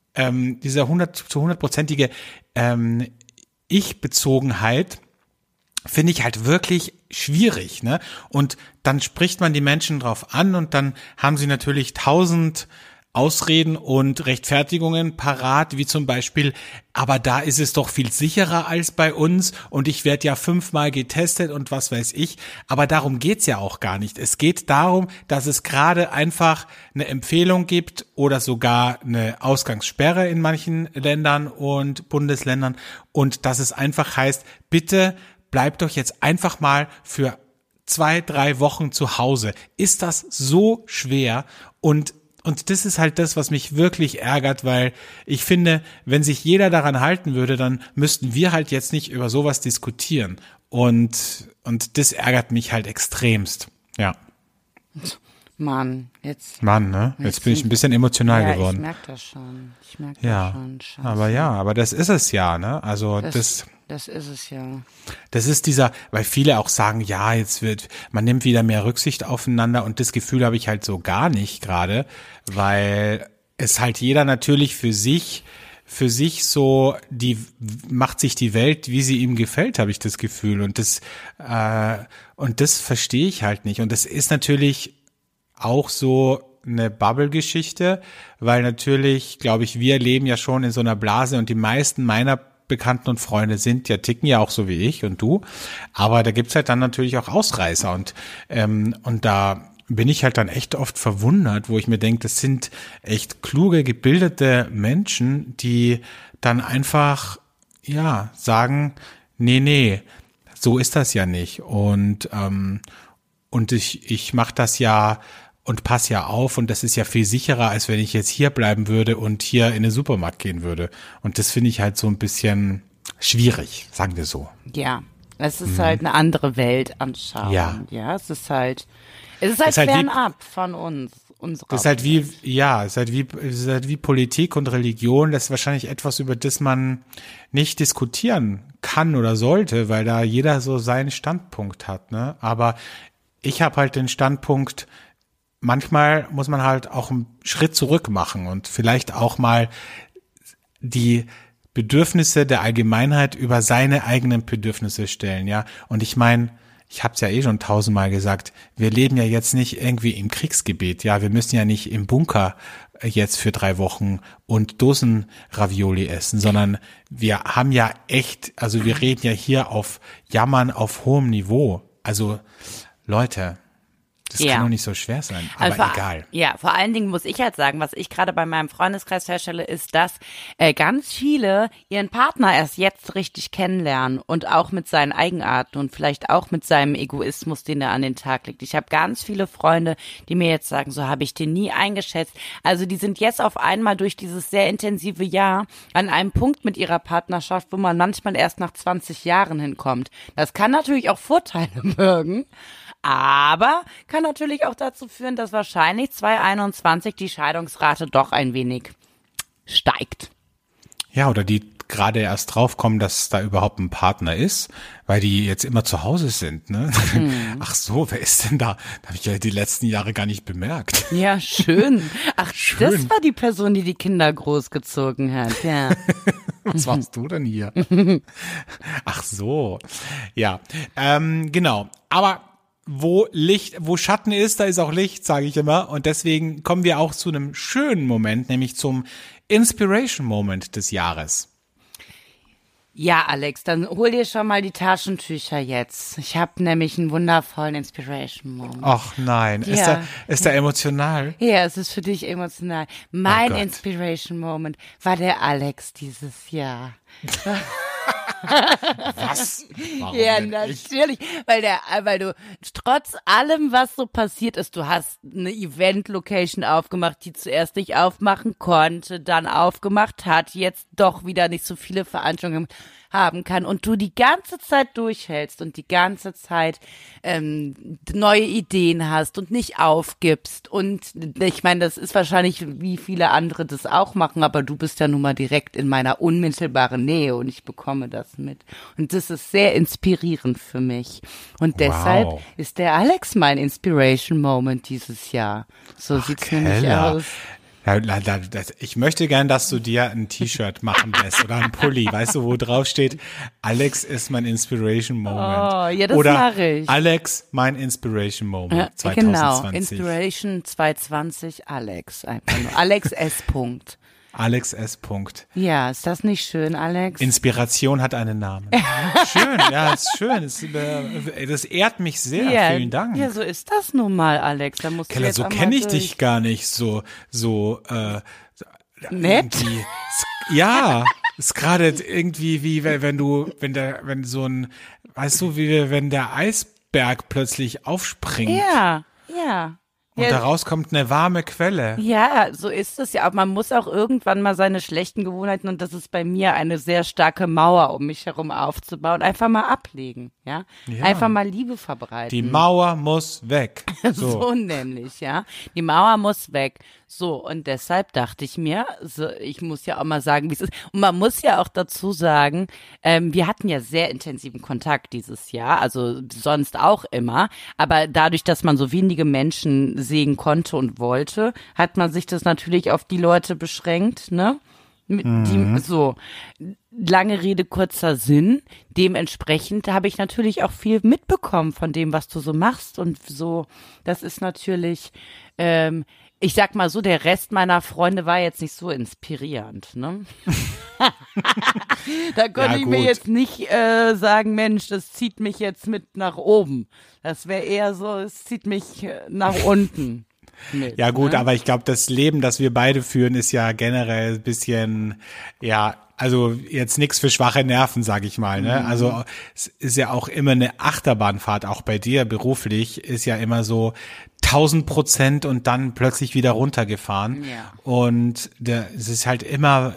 Ich-Bezogenheit finde ich halt wirklich schwierig, ne? Und dann spricht man die Menschen drauf an und dann haben sie natürlich 1000 Ausreden und Rechtfertigungen parat, wie zum Beispiel, aber da ist es doch viel sicherer als bei uns und ich werde ja 5-mal getestet und was weiß ich. Aber darum geht's ja auch gar nicht. Es geht darum, dass es gerade einfach eine Empfehlung gibt oder sogar eine Ausgangssperre in manchen Ländern und Bundesländern und dass es einfach heißt, bitte bleibt doch jetzt einfach mal für 2-3 Wochen zu Hause. Ist das so schwer? Und das ist halt das, was mich wirklich ärgert, weil ich finde, wenn sich jeder daran halten würde, dann müssten wir halt jetzt nicht über sowas diskutieren. Und das ärgert mich halt extremst. Ja. Mann, ne? Jetzt bin ich ein bisschen emotional geworden. Ich merke das schon. Scheiße. Aber das ist es ja, ne? Also das ist es ja. Das ist weil viele auch sagen, ja, man nimmt wieder mehr Rücksicht aufeinander und das Gefühl habe ich halt so gar nicht gerade, weil es halt jeder natürlich für sich so macht sich die Welt, wie sie ihm gefällt, habe ich das Gefühl, und das verstehe ich halt nicht, und das ist natürlich auch so eine Bubble-Geschichte, weil natürlich, glaube ich, wir leben ja schon in so einer Blase und die meisten meiner Bekannten und Freunde ticken ja auch so wie ich und du, aber da gibt's halt dann natürlich auch Ausreißer und da bin ich halt dann echt oft verwundert, wo ich mir denke, das sind echt kluge, gebildete Menschen, die dann einfach, ja, sagen, nee, so ist das ja nicht und ich mache das ja und pass ja auf und das ist ja viel sicherer, als wenn ich jetzt hier bleiben würde und hier in den Supermarkt gehen würde. Und das finde ich halt so ein bisschen schwierig, sagen wir so. Ja, es ist halt eine andere Weltanschauung. Ja, es ist halt fernab von uns. Das ist halt wie Politik und Religion. Das ist wahrscheinlich etwas, über das man nicht diskutieren kann oder sollte, weil da jeder so seinen Standpunkt hat, ne? Aber ich habe halt den Standpunkt, manchmal muss man halt auch einen Schritt zurück machen und vielleicht auch mal die Bedürfnisse der Allgemeinheit über seine eigenen Bedürfnisse stellen, ja. Und ich meine, ich habe es ja schon 1000-mal gesagt, wir leben ja jetzt nicht irgendwie im Kriegsgebiet, ja. Wir müssen ja nicht im Bunker jetzt für 3 Wochen und Dosen Ravioli essen, sondern wir haben ja echt, also wir reden ja hier auf Jammern auf hohem Niveau. Also Leute, das kann doch nicht so schwer sein, aber also egal. Ja, vor allen Dingen muss ich halt sagen, was ich gerade bei meinem Freundeskreis feststelle, ist, dass ganz viele ihren Partner erst jetzt richtig kennenlernen und auch mit seinen Eigenarten und vielleicht auch mit seinem Egoismus, den er an den Tag legt. Ich habe ganz viele Freunde, die mir jetzt sagen, so habe ich den nie eingeschätzt. Also die sind jetzt auf einmal durch dieses sehr intensive Jahr an einem Punkt mit ihrer Partnerschaft, wo man manchmal erst nach 20 Jahren hinkommt. Das kann natürlich auch Vorteile birgen, aber kann natürlich auch dazu führen, dass wahrscheinlich 2021 die Scheidungsrate doch ein wenig steigt. Ja, oder die gerade erst draufkommen, dass da überhaupt ein Partner ist, weil die jetzt immer zu Hause sind, ne? Ach so, wer ist denn da? Da habe ich ja die letzten Jahre gar nicht bemerkt. Ja, schön. Ach, schön. Das war die Person, die die Kinder großgezogen hat, ja. Was machst du denn hier? Ach so. Ja, genau. Aber wo Schatten ist, da ist auch Licht, sage ich immer. Und deswegen kommen wir auch zu einem schönen Moment, nämlich zum Inspiration Moment des Jahres. Ja, Alex, dann hol dir schon mal die Taschentücher jetzt. Ich habe nämlich einen wundervollen Inspiration Moment. Ach nein, ja. Ist der emotional? Ja, es ist für dich emotional. Mein Inspiration Moment war der Alex dieses Jahr. Was? Warum Ja, denn ich? natürlich, weil du trotz allem, was so passiert ist, du hast eine Event-Location aufgemacht, die zuerst nicht aufmachen konnte, dann aufgemacht hat, jetzt doch wieder nicht so viele Veranstaltungen haben kann und du die ganze Zeit durchhältst und die ganze Zeit neue Ideen hast und nicht aufgibst. Und ich meine, das ist wahrscheinlich, wie viele andere das auch machen, aber du bist ja nun mal direkt in meiner unmittelbaren Nähe und ich bekomme das mit. Und das ist sehr inspirierend für mich. Und deshalb ist der Alex mein Inspiration Moment dieses Jahr. So sieht's nämlich Keller. aus. Ja, ich möchte gern, dass du dir ein T-Shirt machen lässt oder ein Pulli, weißt du, wo drauf steht, Alex ist mein Inspiration Moment. Oh, ja, das oder mache ich. Alex, mein Inspiration Moment Ja, 2020. genau, Inspiration 2020 Alex, einfach nur. Alex S. Punkt. Alex S. Punkt. Ja, ist das nicht schön, Alex? Inspiration hat einen Namen. Schön, ja, ist schön. Das ehrt mich sehr. Ja, Vielen Dank. Ja, so ist das nun mal, Alex. Da musst du Keller, jetzt so auch mal kenne ich durch. dich gar nicht. So Nett? irgendwie- Ja, ist gerade irgendwie wie wenn so ein, weißt du, wie wenn der Eisberg plötzlich aufspringt Ja. und Ja. daraus kommt eine warme Quelle. Ja, so ist es ja. Aber man muss auch irgendwann mal seine schlechten Gewohnheiten, und das ist bei mir eine sehr starke Mauer um mich herum aufzubauen, einfach mal ablegen, ja? Ja. Einfach mal Liebe verbreiten. Die Mauer muss weg. So nämlich, ja. Die Mauer muss weg. So, und deshalb dachte ich mir, so, ich muss ja auch mal sagen, wie es ist. Und man muss ja auch dazu sagen, wir hatten ja sehr intensiven Kontakt dieses Jahr, also sonst auch immer. Aber dadurch, dass man so wenige Menschen sehen konnte und wollte, hat man sich das natürlich auf die Leute beschränkt, ne? So, lange Rede, kurzer Sinn. Dementsprechend habe ich natürlich auch viel mitbekommen von dem, was du so machst und so. Das ist natürlich, ich sag mal so, der Rest meiner Freunde war jetzt nicht so inspirierend, ne? Da konnte Ja, ich mir gut. jetzt nicht sagen, Mensch, das zieht mich jetzt mit nach oben. Das wäre eher so, es zieht mich nach unten. Mit, Ja gut, ne? aber ich glaube, das Leben, das wir beide führen, ist ja generell ein bisschen, ja, also jetzt nichts für schwache Nerven, sag ich mal. Ne? Also es ist ja auch immer eine Achterbahnfahrt, auch bei dir beruflich, ist ja immer so 1000% und dann plötzlich wieder runtergefahren. Ja. Und es ist halt immer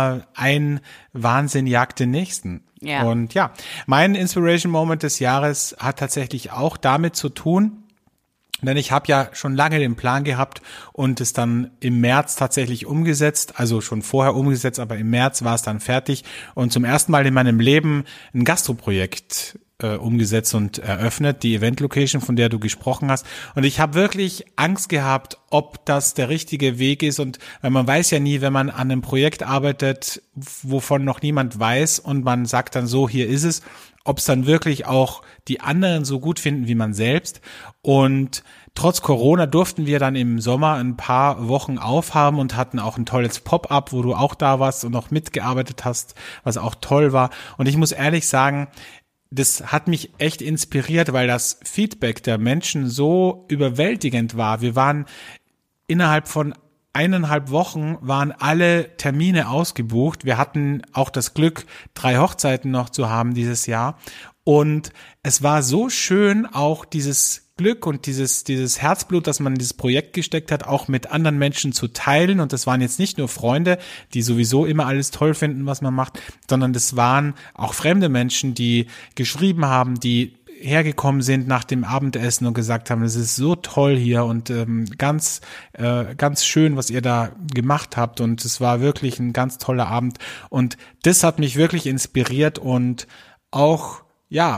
ein Wahnsinn jagt den nächsten. Ja. Und ja, mein Inspiration Moment des Jahres hat tatsächlich auch damit zu tun, denn ich habe ja schon lange den Plan gehabt und es dann im März tatsächlich umgesetzt, also schon vorher umgesetzt, aber im März war es dann fertig und zum ersten Mal in meinem Leben ein Gastroprojekt umgesetzt und eröffnet, die Event Location, von der du gesprochen hast. Und ich habe wirklich Angst gehabt, ob das der richtige Weg ist. Und weil man weiß ja nie, wenn man an einem Projekt arbeitet, wovon noch niemand weiß und man sagt dann so, hier ist es, ob es dann wirklich auch die anderen so gut finden wie man selbst. Und trotz Corona durften wir dann im Sommer ein paar Wochen aufhaben und hatten auch ein tolles Pop-up, wo du auch da warst und noch mitgearbeitet hast, was auch toll war. Und ich muss ehrlich sagen, das hat mich echt inspiriert, weil das Feedback der Menschen so überwältigend war. Wir waren innerhalb von 1,5 Wochen waren alle Termine ausgebucht. Wir hatten auch das Glück, 3 Hochzeiten noch zu haben dieses Jahr. Und es war so schön, auch dieses Glück und dieses Herzblut, das man in dieses Projekt gesteckt hat, auch mit anderen Menschen zu teilen. Und das waren jetzt nicht nur Freunde, die sowieso immer alles toll finden, was man macht, sondern das waren auch fremde Menschen, die geschrieben haben, die hergekommen sind nach dem Abendessen und gesagt haben, es ist so toll hier und ganz schön, was ihr da gemacht habt und es war wirklich ein ganz toller Abend und das hat mich wirklich inspiriert und auch, ja,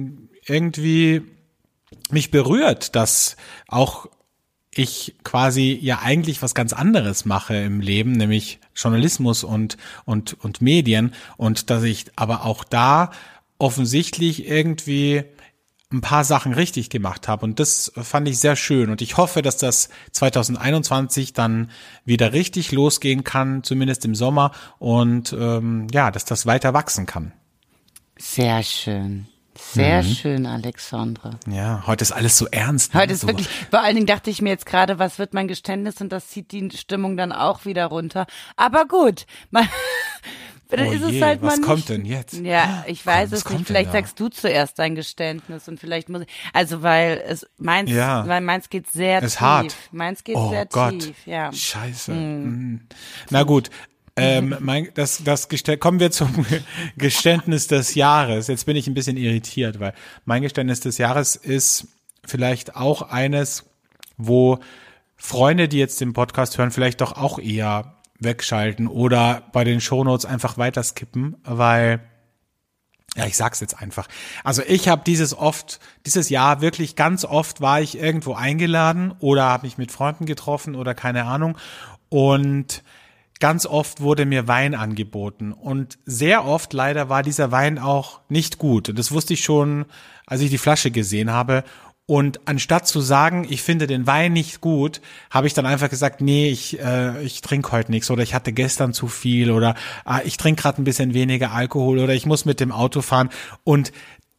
irgendwie mich berührt, dass auch ich quasi ja eigentlich was ganz anderes mache im Leben, nämlich Journalismus und Medien und dass ich aber auch da offensichtlich irgendwie ein paar Sachen richtig gemacht habe und das fand ich sehr schön und ich hoffe, dass das 2021 dann wieder richtig losgehen kann, zumindest im Sommer und ja, dass das weiter wachsen kann. Sehr schön. Sehr schön, Alexandre. Ja, heute ist alles so ernst. Heute ist so. wirklich, vor allen Dingen dachte ich mir jetzt gerade, was wird mein Geständnis und das zieht die Stimmung dann auch wieder runter. Aber gut, Dann Oh ist es je, halt mal was nicht. kommt denn jetzt? Ja, ich weiß Was es kommt nicht. denn Vielleicht da? sagst du zuerst dein Geständnis und vielleicht muss ich, also weil meins geht sehr Ist tief. hart. Meins geht Oh sehr Gott. tief, ja. Scheiße. Na gut. Kommen wir zum Geständnis des Jahres. Jetzt bin ich ein bisschen irritiert, weil mein Geständnis des Jahres ist vielleicht auch eines, wo Freunde, die jetzt den Podcast hören, vielleicht doch auch eher wegschalten oder bei den Shownotes einfach weiterskippen, weil, ja, ich sag's jetzt einfach. Also ich habe dieses Jahr wirklich ganz oft war ich irgendwo eingeladen oder habe mich mit Freunden getroffen oder keine Ahnung und ganz oft wurde mir Wein angeboten und sehr oft leider war dieser Wein auch nicht gut. Und das wusste ich schon, als ich die Flasche gesehen habe. Und anstatt zu sagen, ich finde den Wein nicht gut, habe ich dann einfach gesagt, nee, ich trinke heute nichts oder ich hatte gestern zu viel oder ich trinke gerade ein bisschen weniger Alkohol oder ich muss mit dem Auto fahren. Und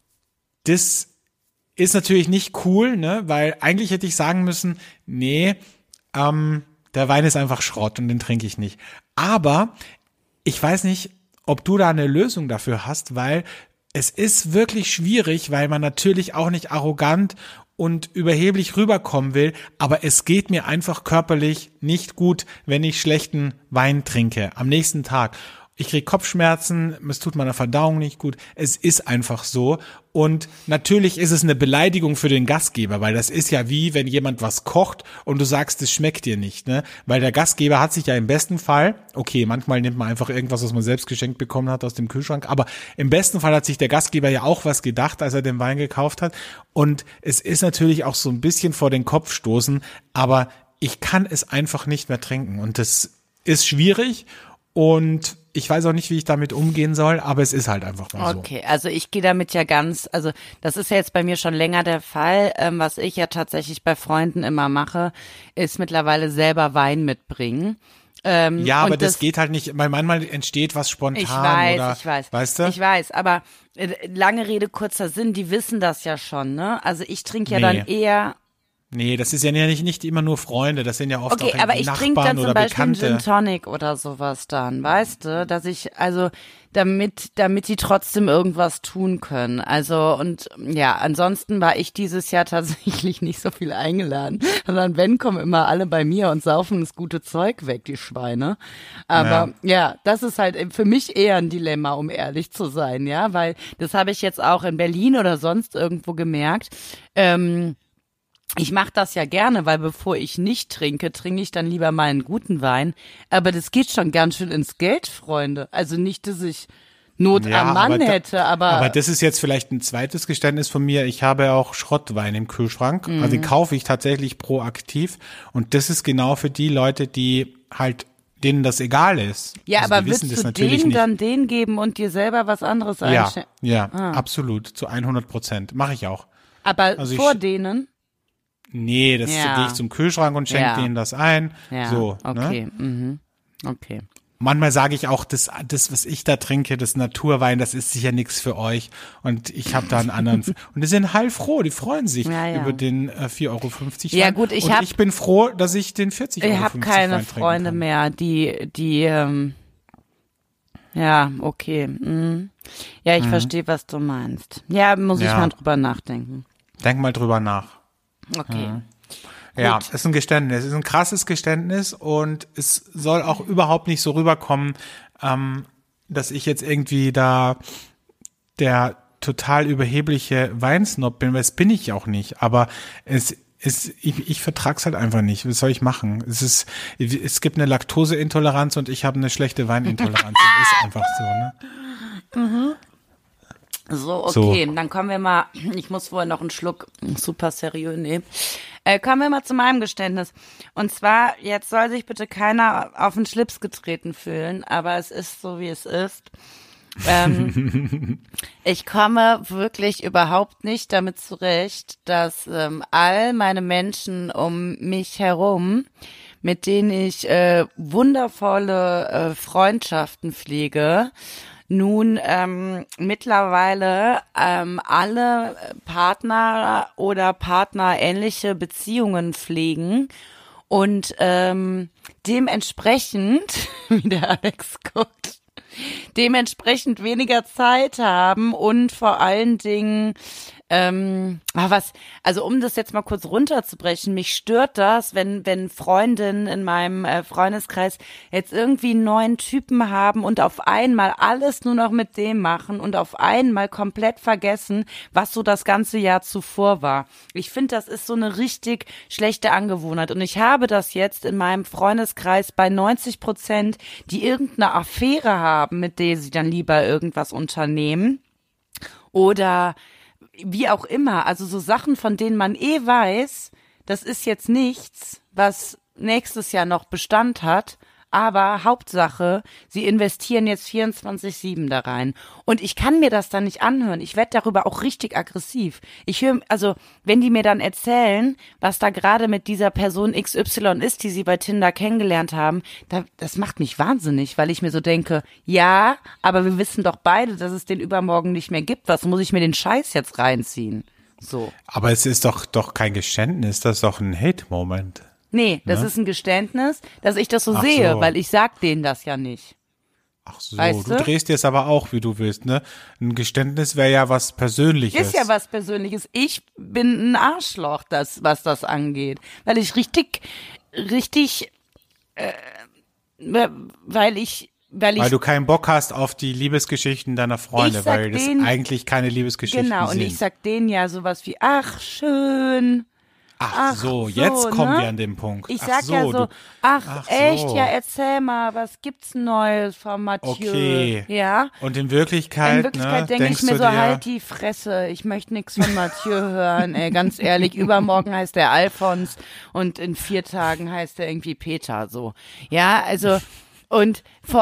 das ist natürlich nicht cool, ne, weil eigentlich hätte ich sagen müssen, nee, der Wein ist einfach Schrott und den trinke ich nicht. Aber ich weiß nicht, ob du da eine Lösung dafür hast, weil es ist wirklich schwierig, weil man natürlich auch nicht arrogant und überheblich rüberkommen will, aber es geht mir einfach körperlich nicht gut, wenn ich schlechten Wein trinke am nächsten Tag. Ich kriege Kopfschmerzen, es tut meiner Verdauung nicht gut. Es ist einfach so. Und natürlich ist es eine Beleidigung für den Gastgeber, weil das ist ja wie, wenn jemand was kocht und du sagst, es schmeckt dir nicht, ne? Weil der Gastgeber hat sich ja im besten Fall, okay, manchmal nimmt man einfach irgendwas, was man selbst geschenkt bekommen hat aus dem Kühlschrank, aber im besten Fall hat sich der Gastgeber ja auch was gedacht, als er den Wein gekauft hat. Und es ist natürlich auch so ein bisschen vor den Kopf stoßen, aber ich kann es einfach nicht mehr trinken. Und das ist schwierig und ich weiß auch nicht, wie ich damit umgehen soll, aber es ist halt einfach mal so. Okay, also ich gehe damit ja also das ist ja jetzt bei mir schon länger der Fall. Was ich ja tatsächlich bei Freunden immer mache, ist mittlerweile selber Wein mitbringen. Ja, aber das geht halt nicht, weil manchmal entsteht was spontan ich weiß, weißt du? Ich weiß, aber lange Rede, kurzer Sinn, die wissen das ja schon, ne? Also ich trinke ja dann eher. Nee, das ist ja nicht immer nur Freunde, das sind ja oft auch aber ich trinke Nachbarn dann zum oder Beispiel einen Bekannte. Gin Tonic oder sowas dann, weißt du, dass ich, also damit die trotzdem irgendwas tun können. Also und ja, ansonsten war ich dieses Jahr tatsächlich nicht so viel eingeladen, sondern wenn, kommen immer alle bei mir und saufen das gute Zeug weg, die Schweine. Aber ja, das ist halt für mich eher ein Dilemma, um ehrlich zu sein, ja, weil das habe ich jetzt auch in Berlin oder sonst irgendwo gemerkt. Ich mache das ja gerne, weil bevor ich nicht trinke, trinke ich dann lieber mal einen guten Wein. Aber das geht schon ganz schön ins Geld, Freunde. Also nicht, dass ich Not am Mann hätte, aber... Aber das ist jetzt vielleicht ein zweites Geständnis von mir. Ich habe auch Schrottwein im Kühlschrank. Also den kaufe ich tatsächlich proaktiv. Und das ist genau für die Leute, die halt denen das egal ist. Ja, also aber würdest du denen dann den geben und dir selber was anderes einstellen? Ja, absolut. Zu 100%. Mache ich auch. Aber also vor denen? Nee, das gehe ich zum Kühlschrank und schenke denen das ein. Ja, so, okay. Ne? Mhm. Okay. Manchmal sage ich auch, das, was ich da trinke, das Naturwein, das ist sicher nichts für euch. Und ich habe da einen anderen. Und die sind heilfroh, die freuen sich über den 4,50 Euro Wein. Ja gut, ich bin froh, dass ich den 40 Euro Ich habe keine Freunde mehr, die ja, okay. Ja, ich verstehe, was du meinst. Ja, muss ich mal drüber nachdenken. Denk mal drüber nach. Okay. Ja, es ist ein Geständnis, es ist ein krasses Geständnis und es soll auch überhaupt nicht so rüberkommen, dass ich jetzt irgendwie da der total überhebliche Weinsnob bin, weil das bin ich auch nicht, aber ich vertrag's halt einfach nicht. Was soll ich machen? Es gibt eine Laktoseintoleranz und ich habe eine schlechte Weinintoleranz. Das ist einfach so, ne? Mhm. So, okay, dann kommen wir mal, ich muss vorher noch einen Schluck super seriös nehmen. Kommen wir mal zu meinem Geständnis. Und zwar, jetzt soll sich bitte keiner auf den Schlips getreten fühlen, aber es ist so, wie es ist. Ich komme wirklich überhaupt nicht damit zurecht, dass all meine Menschen um mich herum, mit denen ich wundervolle Freundschaften pflege, nun mittlerweile alle Partner oder partnerähnliche Beziehungen pflegen und dementsprechend, wie der Alex guckt, dementsprechend weniger Zeit haben und vor allen Dingen also um das jetzt mal kurz runterzubrechen, mich stört das, wenn Freundinnen in meinem Freundeskreis jetzt irgendwie einen neuen Typen haben und auf einmal alles nur noch mit dem machen und auf einmal komplett vergessen, was so das ganze Jahr zuvor war. Ich finde, das ist so eine richtig schlechte Angewohnheit und ich habe das jetzt in meinem Freundeskreis bei 90%, die irgendeine Affäre haben, mit der sie dann lieber irgendwas unternehmen oder wie auch immer, also so Sachen, von denen man weiß, das ist jetzt nichts, was nächstes Jahr noch Bestand hat, aber Hauptsache, sie investieren jetzt 24/7 da rein. Und ich kann mir das dann nicht anhören. Ich werde darüber auch richtig aggressiv. Ich höre, also wenn die mir dann erzählen, was da gerade mit dieser Person XY ist, die sie bei Tinder kennengelernt haben, das macht mich wahnsinnig, weil ich mir so denke, ja, aber wir wissen doch beide, dass es den übermorgen nicht mehr gibt. Was muss ich mir den Scheiß jetzt reinziehen? So. Aber es ist doch kein Geständnis, das ist doch ein Hate-Moment. Nee, das ist ein Geständnis, dass ich das so sehe, weil ich sag denen das ja nicht. Ach so, weißt du drehst dir es aber auch, wie du willst, ne? Ein Geständnis wäre ja was Persönliches. Ist ja was Persönliches. Ich bin ein Arschloch, was das angeht. Weil ich weil du keinen Bock hast auf die Liebesgeschichten deiner Freunde, weil das eigentlich keine Liebesgeschichten sind. Genau, und ich sag denen ja sowas wie, ach, schön. Ach so, jetzt kommen wir an den Punkt. Ich sag ja so, echt, ja, erzähl mal, was gibt's Neues von Mathieu? Okay. Ja. Und in Wirklichkeit denke ich mir so, halt die Fresse, ich möchte nichts von Mathieu hören, ey, ganz ehrlich, übermorgen heißt der Alfons und in 4 Tagen heißt er irgendwie Peter, so. Ja, also, und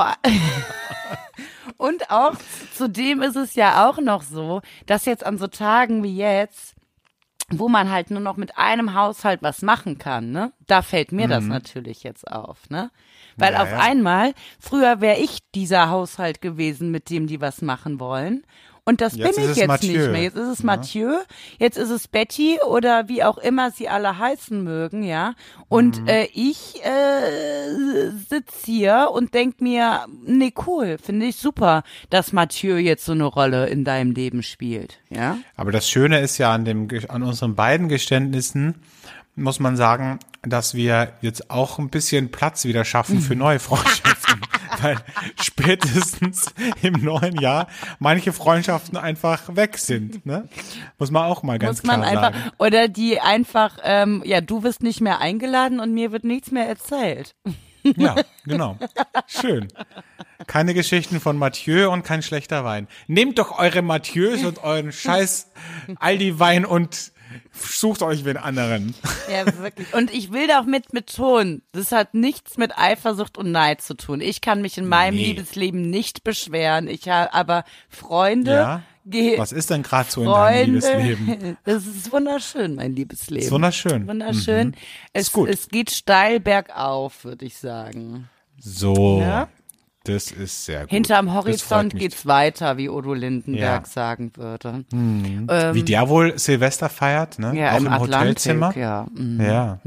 und auch zudem ist es ja auch noch so, dass jetzt an so Tagen wie jetzt, wo man halt nur noch mit einem Haushalt was machen kann, ne? Da fällt mir das natürlich jetzt auf, ne? Weil auf einmal, früher wäre ich dieser Haushalt gewesen, mit dem die was machen wollen. Und das bin ich jetzt Mathieu. Nicht mehr. Jetzt ist es Mathieu, jetzt ist es Betty oder wie auch immer sie alle heißen mögen, ja. Und ich sitz hier und denk mir, nee, cool, finde ich super, dass Mathieu jetzt so eine Rolle in deinem Leben spielt, ja. Aber das Schöne ist ja an unseren beiden Geständnissen, muss man sagen, dass wir jetzt auch ein bisschen Platz wieder schaffen für neue Freundschaften. Weil spätestens im neuen Jahr manche Freundschaften einfach weg sind, ne? Muss man auch mal ganz klar sagen. Oder die einfach, du wirst nicht mehr eingeladen und mir wird nichts mehr erzählt. Ja, genau. Schön. Keine Geschichten von Mathieu und kein schlechter Wein. Nehmt doch eure Mathieu's und euren scheiß Aldi-Wein und sucht euch wen anderen. Ja, wirklich. Und ich will da auch mit betonen, das hat nichts mit Eifersucht und Neid zu tun. Ich kann mich in meinem Liebsleben nicht beschweren. Ich habe aber Freunde. Ja? Was ist denn gerade so in deinem Liebesleben? Das ist wunderschön, mein Liebesleben. Ist wunderschön. Wunderschön. Es geht steil bergauf, würde ich sagen. So. Ja? Das ist sehr gut. Hinterm Horizont geht's weiter, wie Udo Lindenberg sagen würde. Wie der wohl Silvester feiert, ne? Ja, auch im Hotelzimmer. Atlantik, ja. Ja.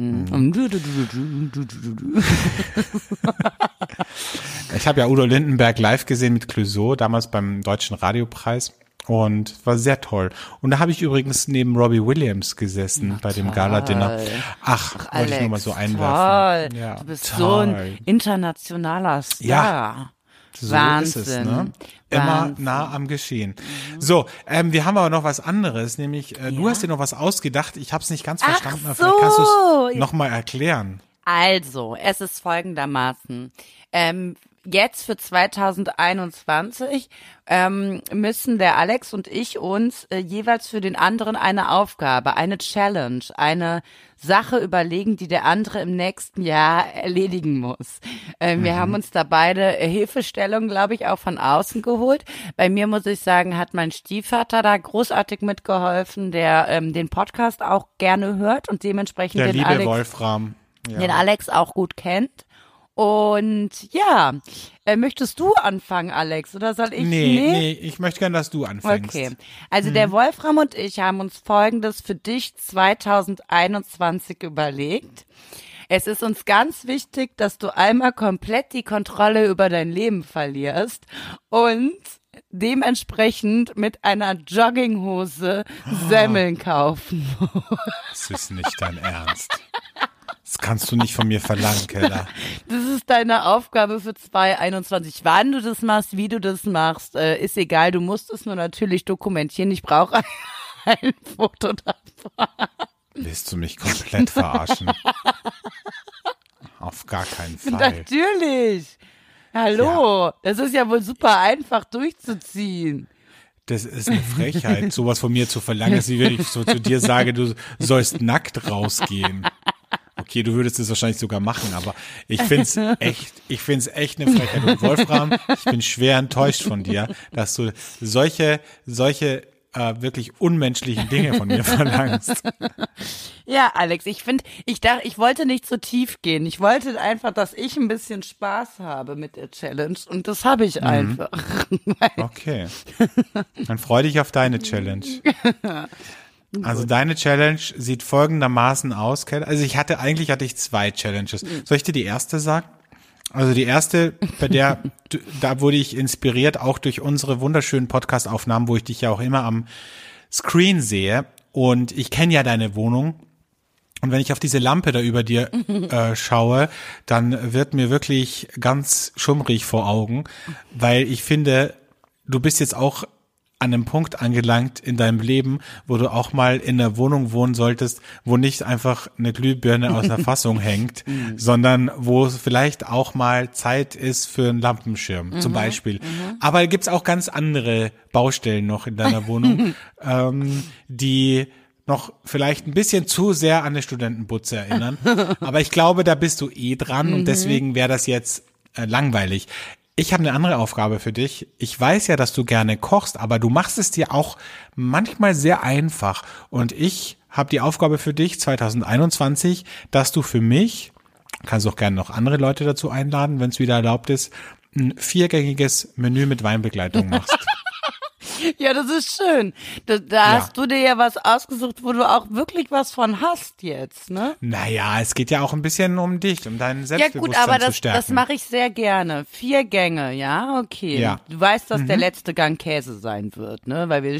Ich habe ja Udo Lindenberg live gesehen mit Clouseau, damals beim Deutschen Radiopreis. Und war sehr toll. Und da habe ich übrigens neben Robbie Williams gesessen bei dem Gala-Dinner. Ach, wollte Alex, ich nur mal so einwerfen. Toll. Ja, du bist toll. so ein internationaler Star. Ja, so Wahnsinn. ist es, ne? Immer Wahnsinn. nah am Geschehen. So, wir haben aber noch was anderes, nämlich du hast dir noch was ausgedacht. Ich habe es nicht ganz verstanden, aber vielleicht kannst du es nochmal erklären. Also, es ist folgendermaßen. Jetzt für 2021 müssen der Alex und ich uns jeweils für den anderen eine Aufgabe, eine Challenge, eine Sache überlegen, die der andere im nächsten Jahr erledigen muss. Wir haben uns da beide Hilfestellung, glaube ich, auch von außen geholt. Bei mir, muss ich sagen, hat mein Stiefvater da großartig mitgeholfen, der den Podcast auch gerne hört und dementsprechend Der den liebe Alex, Wolfram. Ja. den Alex auch gut kennt. Und ja, möchtest du anfangen, Alex, oder soll ich? Nee, ich möchte gern, dass du anfängst. Okay, also der Wolfram und ich haben uns Folgendes für dich 2021 überlegt. Es ist uns ganz wichtig, dass du einmal komplett die Kontrolle über dein Leben verlierst und dementsprechend mit einer Jogginghose Semmeln kaufen. Das ist nicht dein Ernst. Das kannst du nicht von mir verlangen, Keller. Das ist deine Aufgabe für 2021. Wann du das machst, wie du das machst, ist egal. Du musst es nur natürlich dokumentieren. Ich brauche ein Foto davon. Willst du mich komplett verarschen? Auf gar keinen Fall. Natürlich. Hallo, das ist ja wohl super einfach durchzuziehen. Das ist eine Frechheit, sowas von mir zu verlangen, ist, wie wenn ich so zu dir sage, du sollst nackt rausgehen. Okay, du würdest es wahrscheinlich sogar machen, aber ich find's echt eine Frechheit. Und Wolfram, ich bin schwer enttäuscht von dir, dass du solche wirklich unmenschlichen Dinge von mir verlangst. Ja, Alex, ich wollte nicht zu tief gehen. Ich wollte einfach, dass ich ein bisschen Spaß habe mit der Challenge und das habe ich einfach. Okay. Dann freu dich auf deine Challenge. Also deine Challenge sieht folgendermaßen aus, Kel. Also eigentlich hatte ich 2 Challenges. Soll ich dir die erste sagen? Also die erste, da wurde ich inspiriert, auch durch unsere wunderschönen Podcast-Aufnahmen, wo ich dich ja auch immer am Screen sehe. Und ich kenne ja deine Wohnung. Und wenn ich auf diese Lampe da über dir schaue, dann wird mir wirklich ganz schummrig vor Augen, weil ich finde, du bist jetzt auch an einem Punkt angelangt in deinem Leben, wo du auch mal in einer Wohnung wohnen solltest, wo nicht einfach eine Glühbirne aus einer Fassung hängt, sondern wo es vielleicht auch mal Zeit ist für einen Lampenschirm, zum Beispiel. Aber gibt's auch ganz andere Baustellen noch in deiner Wohnung, die noch vielleicht ein bisschen zu sehr an eine Studentenbutze erinnern. Aber ich glaube, da bist du dran und deswegen wäre das jetzt langweilig. Ich habe eine andere Aufgabe für dich. Ich weiß ja, dass du gerne kochst, aber du machst es dir auch manchmal sehr einfach. Und ich habe die Aufgabe für dich 2021, dass du für mich, kannst auch gerne noch andere Leute dazu einladen, wenn es wieder erlaubt ist, ein 4-gängiges Menü mit Weinbegleitung machst. Ja, das ist schön. Da hast du dir ja was ausgesucht, wo du auch wirklich was von hast jetzt, ne? Naja, es geht ja auch ein bisschen um dich, um dein Selbstbewusstsein ja gut, aber zu stärken. das mache ich sehr gerne. 4 Gänge, ja, okay. Ja. Du weißt, dass der letzte Gang Käse sein wird, ne? Weil wir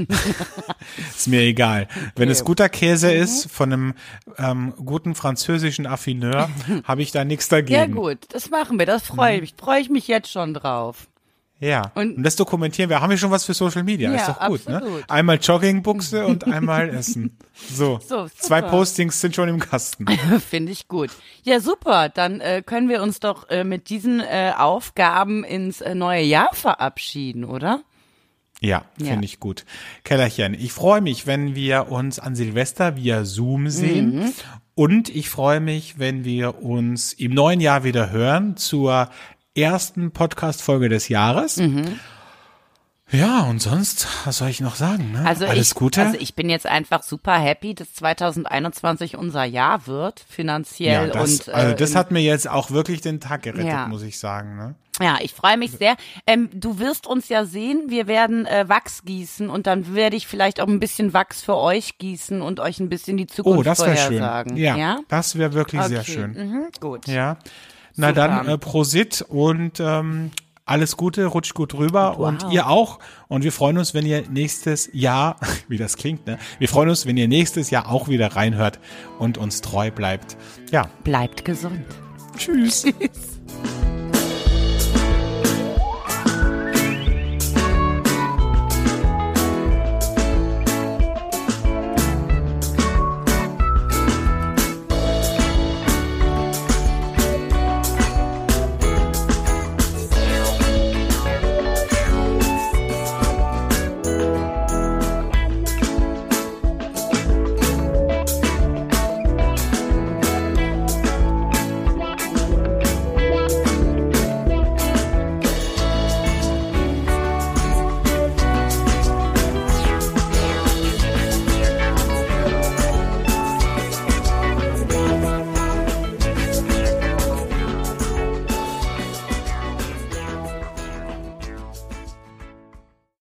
Ist mir egal. Wenn es guter Käse ist, von einem guten französischen Affineur, habe ich da nichts dagegen. Ja gut, das machen wir, das freue ich mich jetzt schon drauf. Ja, und das dokumentieren wir. Haben wir schon was für Social Media? Ja, ist doch gut, absolut. Ne? Einmal Joggingbuchse und einmal Essen. So, super. 2 Postings sind schon im Kasten. Finde ich gut. Ja, super. Dann können wir uns doch mit diesen Aufgaben ins neue Jahr verabschieden, oder? Ja, finde ich gut. Kellerchen, ich freue mich, wenn wir uns an Silvester via Zoom sehen. Und ich freue mich, wenn wir uns im neuen Jahr wieder hören zur ersten Podcast-Folge des Jahres. Ja, und sonst, was soll ich noch sagen? Ne? Also alles Gute. Also ich bin jetzt einfach super happy, dass 2021 unser Jahr wird, finanziell. Ja, das hat mir jetzt auch wirklich den Tag gerettet, muss ich sagen. Ne? Ja, ich freue mich sehr. Du wirst uns ja sehen, wir werden Wachs gießen und dann werde ich vielleicht auch ein bisschen Wachs für euch gießen und euch ein bisschen die Zukunft vorhersagen. Ja, das wäre wirklich sehr schön. Gut. Ja. Na super. dann, Prosit und alles Gute, rutscht gut rüber und ihr auch. Und wir freuen uns, wenn ihr nächstes Jahr, wie das klingt, ne? Wir freuen uns, wenn ihr nächstes Jahr auch wieder reinhört und uns treu bleibt. Ja. Bleibt gesund. Tschüss. Tschüss.